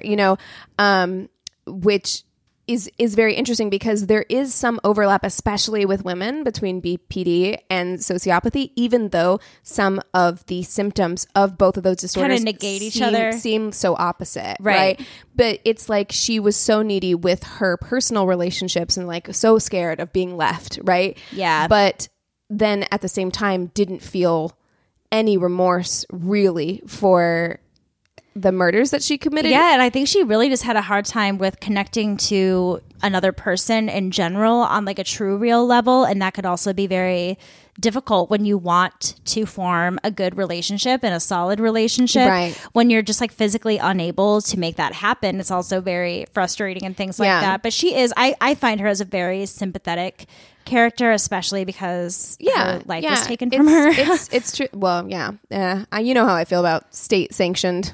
which is very interesting because there is some overlap, especially with women, between BPD and sociopathy, even though some of the symptoms of both of those disorders kind of negate each other. Seem so opposite, right? But it's like she was so needy with her personal relationships and like so scared of being left, right? Yeah. But then at the same time didn't feel any remorse really for the murders that she committed. Yeah, and I think she really just had a hard time with connecting to another person in general on like a true real level, and that could also be very difficult when you want to form a good relationship and a solid relationship. Right. When you're just like physically unable to make that happen, it's also very frustrating and things like that. But she is, I find her as a very sympathetic character, especially because her life was taken from her. It's true. Well, you know how I feel about state sanctioned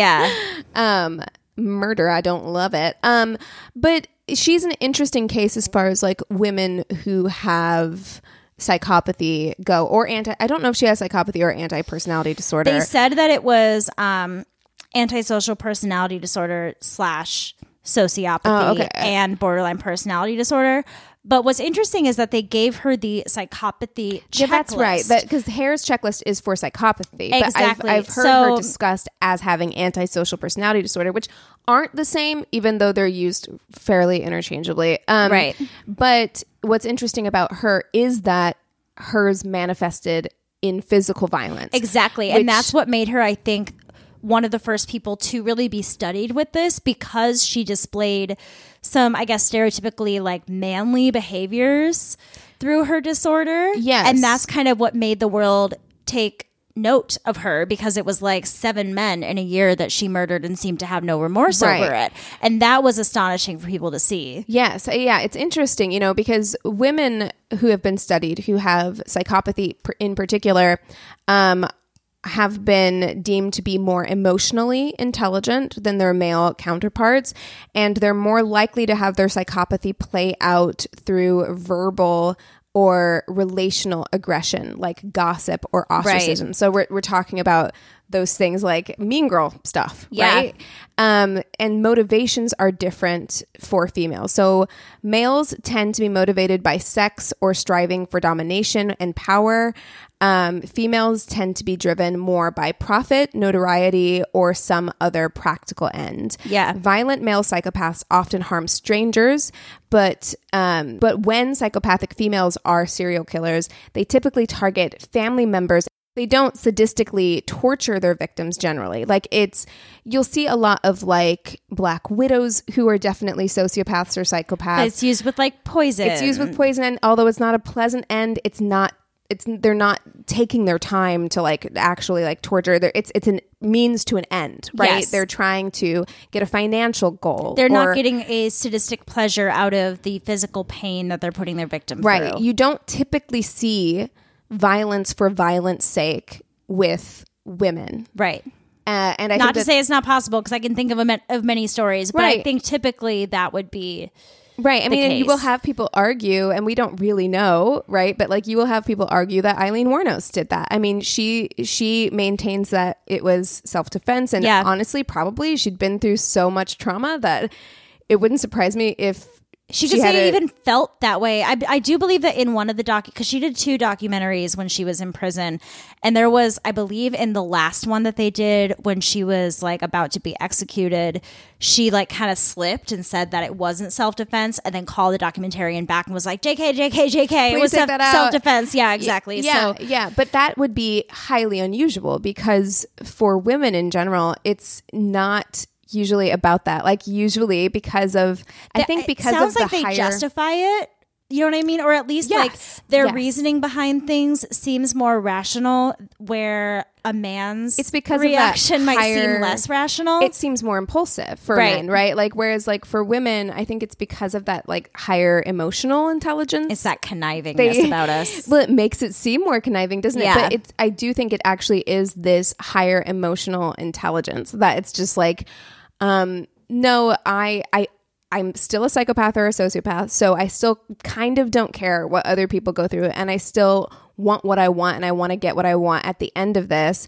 murder. I don't love it. But she's an interesting case as far as like women who have psychopathy go, or I don't know if she has psychopathy or anti-personality disorder. They said that it was antisocial personality disorder / sociopathy and borderline personality disorder. But what's interesting is that they gave her the psychopathy checklist. Yeah, that's right. Because Hare's checklist is for psychopathy. Exactly. But I've heard her discussed as having antisocial personality disorder, which aren't the same, even though they're used fairly interchangeably. Right. But what's interesting about her is that hers manifested in physical violence. Exactly. And that's what made her, I think, one of the first people to really be studied with this, because she displayed some, I guess, stereotypically like manly behaviors through her disorder. Yes. And that's kind of what made the world take note of her because it was like 7 men in a year that she murdered and seemed to have no remorse over it. And that was astonishing for people to see. Yes. Yeah. It's interesting, you know, because women who have been studied, who have psychopathy in particular, have been deemed to be more emotionally intelligent than their male counterparts. And they're more likely to have their psychopathy play out through verbal or relational aggression, like gossip or ostracism. Right. So we're talking about those things like mean girl stuff, right? And motivations are different for females. So males tend to be motivated by sex or striving for domination and power. Females tend to be driven more by profit, notoriety, or some other practical end. Yeah. Violent male psychopaths often harm strangers, but when psychopathic females are serial killers, they typically target family members. They don't sadistically torture their victims generally. Like you'll see a lot of like black widows who are definitely sociopaths or psychopaths. It's used with like poison. It's used with poison, and although it's not a pleasant end, they're not taking their time to like actually like torture. It's a means to an end, right? Yes. They're trying to get a financial goal. They're not getting a sadistic pleasure out of the physical pain that they're putting their victim through. Right. You don't typically see violence for violence sake with women. Right. And I not think to say it's not possible, because I can think of many stories, but I think typically that would be right. I mean, you will have people argue, and we don't really know, right? But like, you will have people argue that Aileen Wuornos did that. I mean, she maintains that it was self-defense, and honestly, probably she'd been through so much trauma that it wouldn't surprise me if she could say even felt that way. I do believe that in one of the because she did 2 documentaries when she was in prison, and there was, I believe, in the last one that they did when she was like about to be executed, she like kind of slipped and said that it wasn't self-defense, and then called the documentarian back and was like, JK, it was self-defense. Yeah, exactly. Yeah, but that would be highly unusual, because for women in general, it's not usually about that. Like, usually because of I think because sounds of like the they justify it. You know what I mean? Or at least like their reasoning behind things seems more rational, where a man's reaction might seem less rational. It seems more impulsive for men, right? Like, whereas like for women, I think it's because of that like higher emotional intelligence. It's that connivingness about us. Well, it makes it seem more conniving, doesn't it? But I do think it actually is this higher emotional intelligence that it's just like, no, I'm still a psychopath or a sociopath, so I still kind of don't care what other people go through, and I still want what I want, and I want to get what I want at the end of this.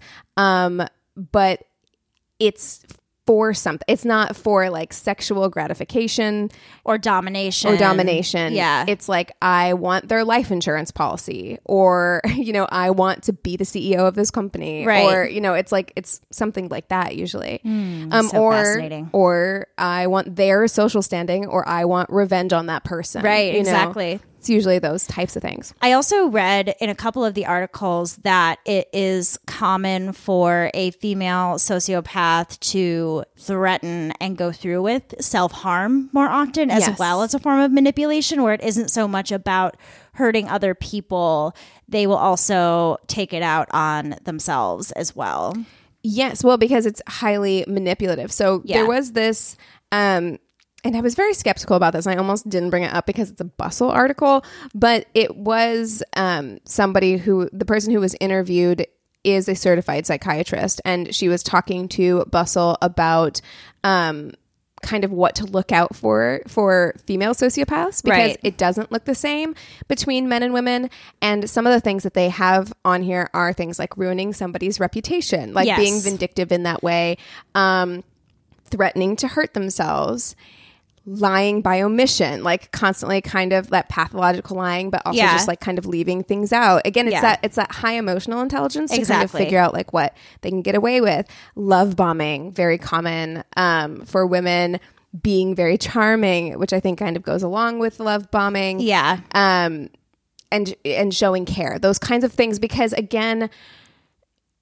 But it's for something. It's not for like sexual gratification or domination. Yeah. It's like, I want their life insurance policy, or, you know, I want to be the CEO of this company. Right. Or, you know, it's like, it's something like that usually. So fascinating. Or I want their social standing, or I want revenge on that person. Right. Exactly. It's usually those types of things. I also read in a couple of the articles that it is common for a female sociopath to threaten and go through with self-harm more often, as well as a form of manipulation, where it isn't so much about hurting other people. They will also take it out on themselves as well. Yes. Well, because it's highly manipulative. So there was this... and I was very skeptical about this. I almost didn't bring it up because it's a Bustle article, but it was the person who was interviewed is a certified psychiatrist, and she was talking to Bustle about kind of what to look out for female sociopaths, because it doesn't look the same between men and women. And some of the things that they have on here are things like ruining somebody's reputation, like being vindictive in that way, threatening to hurt themselves, lying by omission, like constantly kind of that pathological lying, but also just like kind of leaving things out. Again, it's that high emotional intelligence to kind of figure out like what they can get away with. Love bombing, very common for women. Being very charming, which I think kind of goes along with love bombing. Yeah. And showing care, those kinds of things, because again,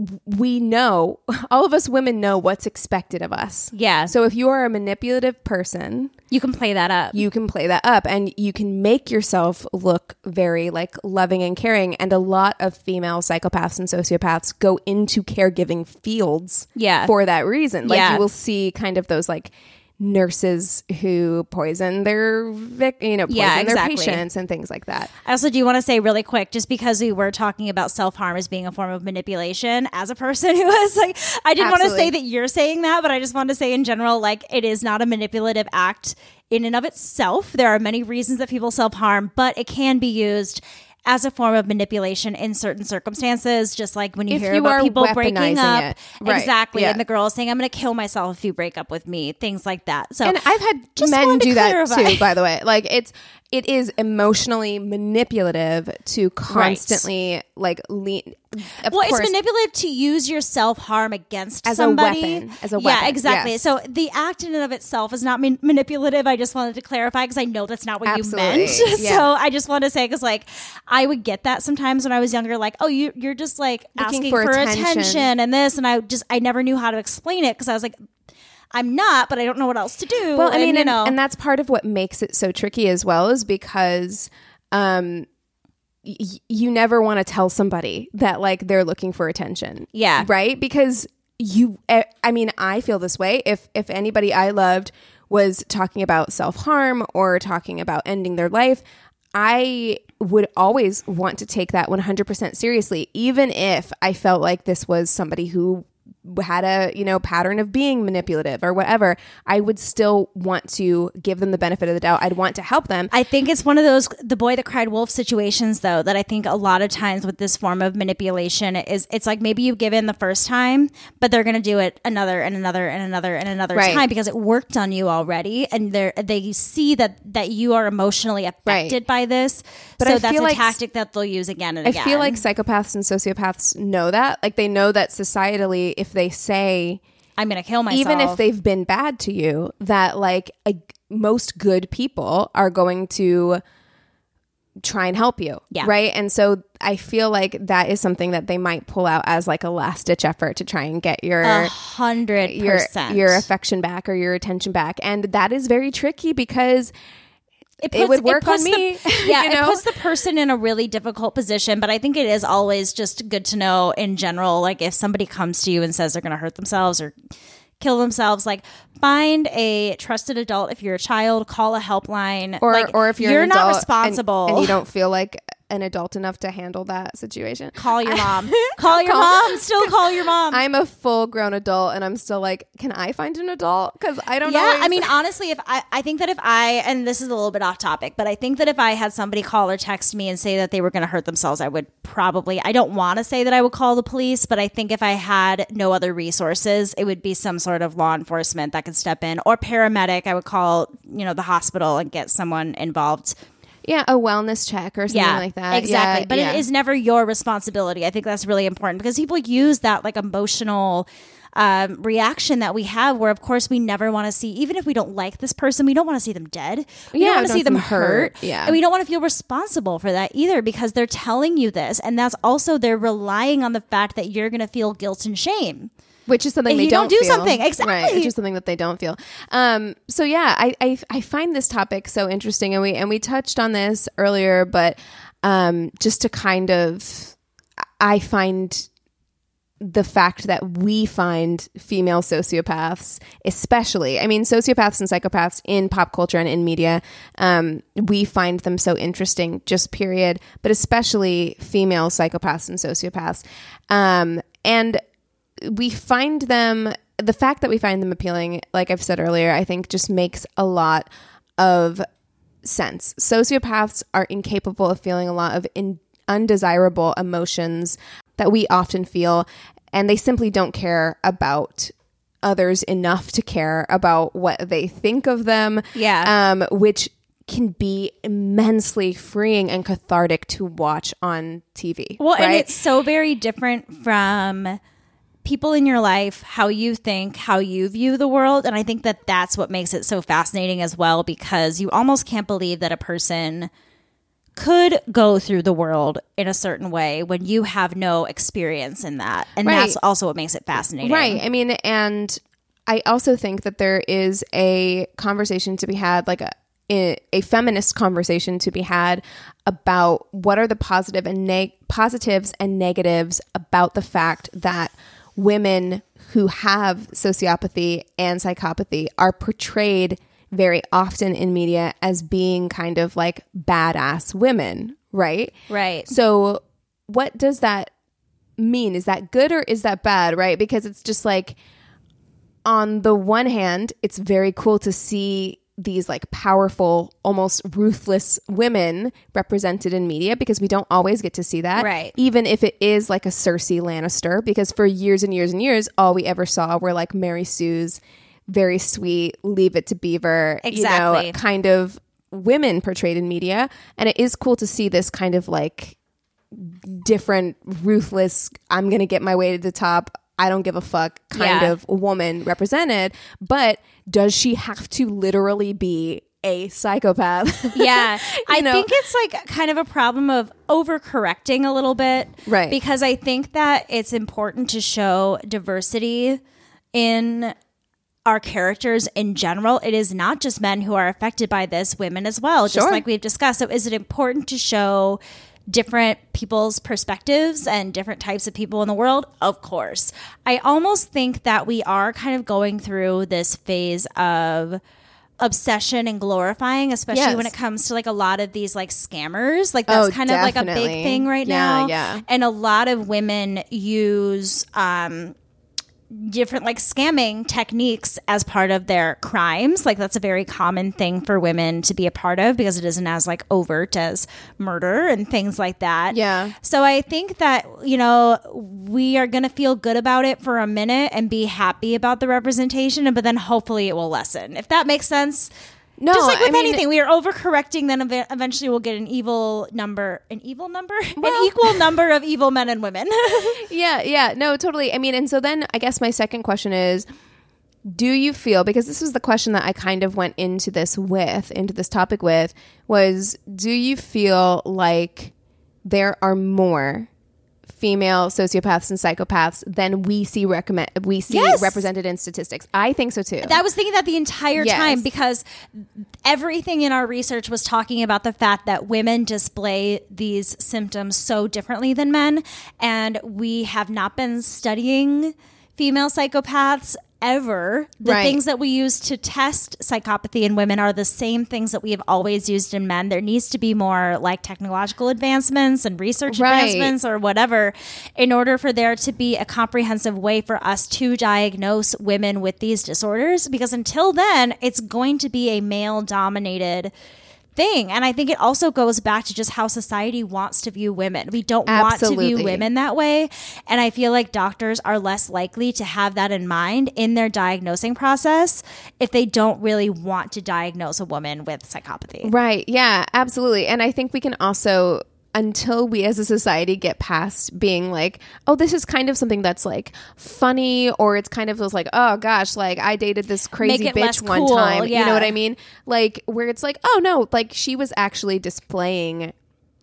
we know, all of us women know what's expected of us. Yeah. So if you are a manipulative person, you can play that up. You can play that up and you can make yourself look very like loving and caring. And a lot of female psychopaths and sociopaths go into caregiving fields for that reason. Like you will see kind of those like nurses who poison their patients and things like that. I also do want to say really quick, just because we were talking about self-harm as being a form of manipulation, as a person who was like, I didn't want to say that you're saying that, but I just want to say in general, like, it is not a manipulative act in and of itself. There are many reasons that people self-harm, but it can be used as a form of manipulation in certain circumstances, just like when you hear about people breaking up. Right. Exactly. And the girl saying, I'm going to kill myself if you break up with me, things like that. So, and I've had men do that too, by the way. Like it is emotionally manipulative to constantly like lean. It's manipulative to use your self-harm against somebody. As a weapon. Yeah, exactly. Yes. So the act in and of itself is not manipulative. I just wanted to clarify because I know that's not what you meant. Yeah. So I just want to say, because like I would get that sometimes when I was younger, like, oh, you're just like looking asking for attention and this, and I never knew how to explain it because I was like, I'm not, but I don't know what else to do. Well, I mean, and that's part of what makes it so tricky as well, is because you never want to tell somebody that like they're looking for attention. Yeah. Right? Because I feel this way. If anybody I loved was talking about self-harm or talking about ending their life, I would always want to take that 100% seriously, even if I felt like this was somebody who had a pattern of being manipulative or whatever. I would still want to give them the benefit of the doubt. I'd want to help them. I think it's one of those the boy that cried wolf situations, though, that I think a lot of times with this form of manipulation is it's like maybe you give in the first time, but they're going to do it another and another and another and another time because it worked on you already, and they see that you are emotionally affected by this. But so that's a tactic that they'll use again and again. I feel like psychopaths and sociopaths know that. Like they know that societally, if they say I'm going to kill myself, even if they've been bad to you, that like most good people are going to try and help you. Yeah. Right. And so I feel like that is something that they might pull out as like a last ditch effort to try and get your 100% your affection back or your attention back. And that is very tricky because it would work on me. It puts the person in a really difficult position. But I think it is always just good to know in general, like if somebody comes to you and says they're going to hurt themselves or kill themselves, like find a trusted adult. If you're a child, call a helpline. Or if you're an not adult responsible and you don't feel like an adult enough to handle that situation, call your mom. Call your mom. Still call your mom. I'm a full grown adult and I'm still like, can I find an adult? Because I don't know. Yeah, I mean, honestly, if I think that if and this is a little bit off topic, but I think that if I had somebody call or text me and say that they were going to hurt themselves, I would I don't want to say that I would call the police, but I think if I had no other resources, it would be some sort of law enforcement that could step in, or paramedic. I would call, the hospital and get someone involved. Yeah, a wellness check or something like that. Exactly. Yeah, but it is never your responsibility. I think that's really important because people use that like emotional reaction that we have where, of course, we never want to see, even if we don't like this person, we don't want to see them dead. We don't want to see them hurt. Yeah. And we don't want to feel responsible for that either because they're telling you this. And that's also, they're relying on the fact that you're going to feel guilt and shame. Which is something if they don't do feel. Something. Exactly. Right, which is something that they don't feel. So yeah, I find this topic so interesting, and we touched on this earlier, but just to kind of, I find the fact that we find female sociopaths, especially, I mean, sociopaths and psychopaths in pop culture and in media, we find them so interesting, just period, but especially female psychopaths and sociopaths. And we find them, the fact that we find them appealing, like I've said earlier, I think just makes a lot of sense. Sociopaths are incapable of feeling a lot of undesirable emotions that we often feel, and they simply don't care about others enough to care about what they think of them. Yeah. Which can be immensely freeing and cathartic to watch on TV. Well, right? And it's so very different from people in your life, how you think, how you view the world. And I think that that's what makes it so fascinating as well, because you almost can't believe that a person could go through the world in a certain way when you have no experience in that. And that's also what makes it fascinating. Right. I mean, and I also think that there is a conversation to be had, like a feminist conversation to be had about what are the positives and negatives about the fact that women who have sociopathy and psychopathy are portrayed very often in media as being kind of like badass women, right? Right. So what does that mean? Is that good or is that bad, right? Because it's just like, on the one hand, it's very cool to see these like powerful, almost ruthless women represented in media, because we don't always get to see that. Right. Even if it is like a Cersei Lannister, because for years and years and years, all we ever saw were like Mary Sue's very sweet, Leave It to Beaver, exactly, you know, kind of women portrayed in media. And it is cool to see this kind of like different, ruthless, I'm going to get my way to the top, I don't give a fuck kind of woman represented. But does she have to literally be a psychopath? Yeah. I think it's like kind of a problem of overcorrecting a little bit. Right. Because I think that it's important to show diversity in our characters in general. It is not just men who are affected by this, women as well, just like we've discussed. So is it important to show different people's perspectives and different types of people in the world? Of course. I almost think that we are kind of going through this phase of obsession and glorifying, especially when it comes to like a lot of these like scammers. Like that's kind of like a big thing right now. Yeah. And a lot of women use different like scamming techniques as part of their crimes. Like that's a very common thing for women to be a part of, because it isn't as like overt as murder and things like that. Yeah. So I think that, you know, we are going to feel good about it for a minute and be happy about the representation, but then hopefully it will lessen, if that makes sense. No, just like with anything, we are overcorrecting, then eventually we'll get an equal number of evil men and women. Yeah, no, totally. I mean, and so then I guess my second question is, do you feel, because this was the question that I kind of went into this topic with, was, do you feel like there are more female sociopaths and psychopaths than we see represented in statistics? I think so too. I was thinking that the entire time, because everything in our research was talking about the fact that women display these symptoms so differently than men, and we have not been studying female psychopaths ever. The things that we use to test psychopathy in women are the same things that we have always used in men. There needs to be more like technological advancements and research advancements or whatever in order for there to be a comprehensive way for us to diagnose women with these disorders, because until then it's going to be a male dominated thing. And I think it also goes back to just how society wants to view women. We don't want to view women that way. And I feel like doctors are less likely to have that in mind in their diagnosing process if they don't really want to diagnose a woman with psychopathy. Right. Yeah, absolutely. And I think we can also, until we as a society get past being like, oh, this is kind of something that's like funny, or it's kind of feels like, oh gosh, like I dated this crazy bitch one time. You know what I mean? Like where it's like, oh no, like she was actually displaying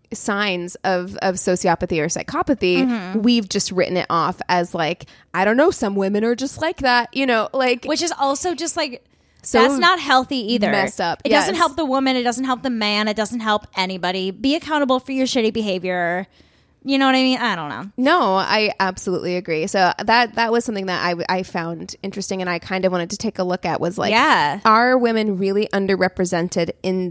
signs of sociopathy or psychopathy. Mm-hmm. We've just written it off as like, I don't know, some women are just like that, you know, like, which is also just like, so that's not healthy either. Messed up. It doesn't help the woman. It doesn't help the man. It doesn't help anybody. Be accountable for your shitty behavior. You know what I mean? I don't know. No, I absolutely agree. So that was something that I found interesting, and I kind of wanted to take a look at, was like, are women really underrepresented in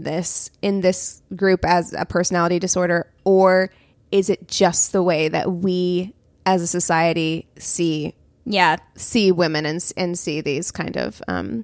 this group as a personality disorder, or is it just the way that we as a society see women and see these kind of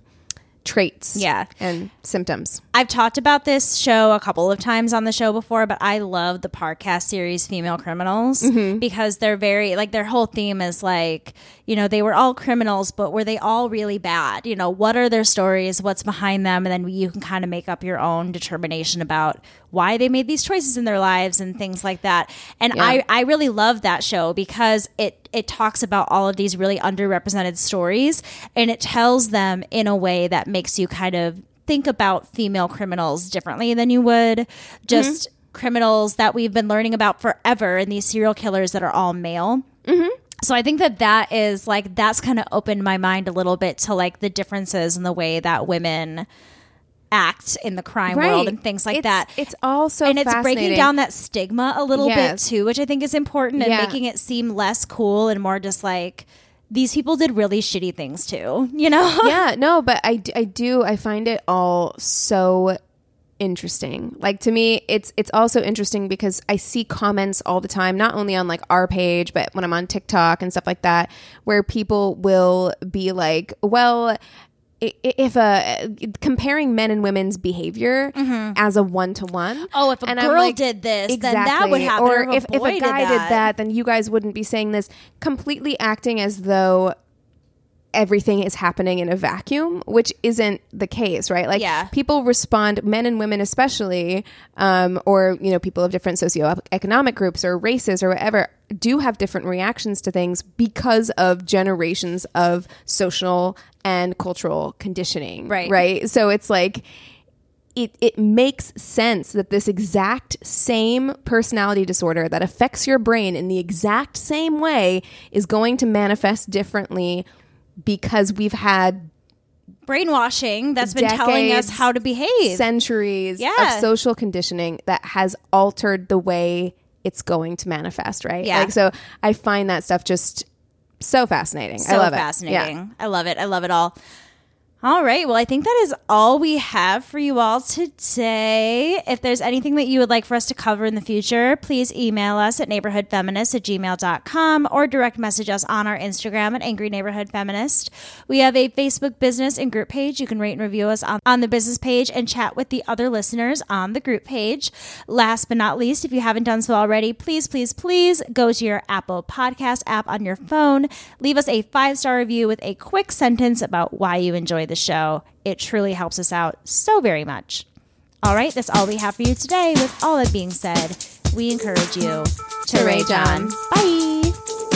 traits and symptoms? I've talked about this show a couple of times on the show before, but I love the podcast series Female Criminals, because they're very, like, their whole theme is like, you know, they were all criminals, but were they all really bad? You know, what are their stories? What's behind them? And then you can kind of make up your own determination about why they made these choices in their lives and things like that. And I really love that show because it talks about all of these really underrepresented stories, and it tells them in a way that makes you kind of think about female criminals differently than you would just criminals that we've been learning about forever and these serial killers that are all male. Mm-hmm. So I think that is like, that's kind of opened my mind a little bit to like the differences in the way that women act in the crime world and things like that. It's all so and fascinating. It's breaking down that stigma a little bit too, which I think is important, and making it seem less cool and more just like, these people did really shitty things too, you know? Yeah, no, but I find it all so interesting. Like, to me, it's also interesting because I see comments all the time, not only on like our page, but when I'm on TikTok and stuff like that, where people will be like, well, if comparing men and women's behavior as a one-to-one. Oh, if a girl did this, then that would happen. Or if a guy did that, then you guys wouldn't be saying this. Completely acting as though everything is happening in a vacuum, which isn't the case, right? Like, people respond, men and women especially, or, you know, people of different socioeconomic groups or races or whatever, do have different reactions to things because of generations of social and cultural conditioning. Right. So it's like, it makes sense that this exact same personality disorder that affects your brain in the exact same way is going to manifest differently because we've had brainwashing that's been telling us how to behave. Centuries of social conditioning that has altered the way it's going to manifest, right? Yeah. Like, so I find that stuff just so fascinating. I love it. Yeah. I love it. I love it all. All right. Well, I think that is all we have for you all today. If there's anything that you would like for us to cover in the future, please email us at neighborhoodfeminist@gmail.com or direct message us on our Instagram at Angry Neighborhood Feminist. We have a Facebook business and group page. You can rate and review us on the business page and chat with the other listeners on the group page. Last but not least, if you haven't done so already, please, please, please go to your Apple Podcast app on your phone. Leave us a 5-star review with a quick sentence about why you enjoy the show. It truly helps us out so very much. All right, that's all we have for you today. With all that being said, we encourage you to rage on. Bye.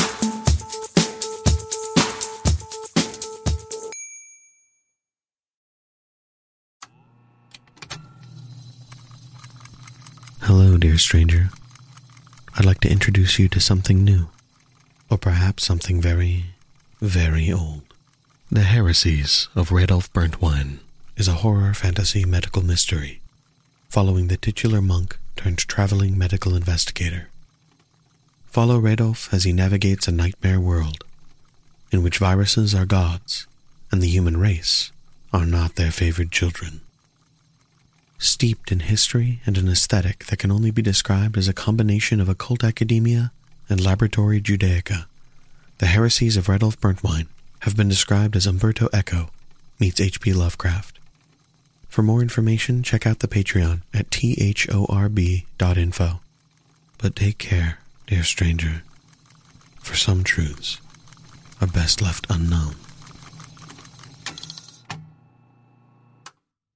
Hello, dear stranger. I'd like to introduce you to something new, or perhaps something very, very old. The Heresies of Radolf Burntwine is a horror fantasy medical mystery following the titular monk turned traveling medical investigator. Follow Radolf as he navigates a nightmare world in which viruses are gods and the human race are not their favored children. Steeped in history and an aesthetic that can only be described as a combination of occult academia and laboratory Judaica, the Heresies of Radolf Burntwine have been described as Umberto Eco meets H.P. Lovecraft. For more information, check out the Patreon at thorb.info. But take care, dear stranger, for some truths are best left unknown.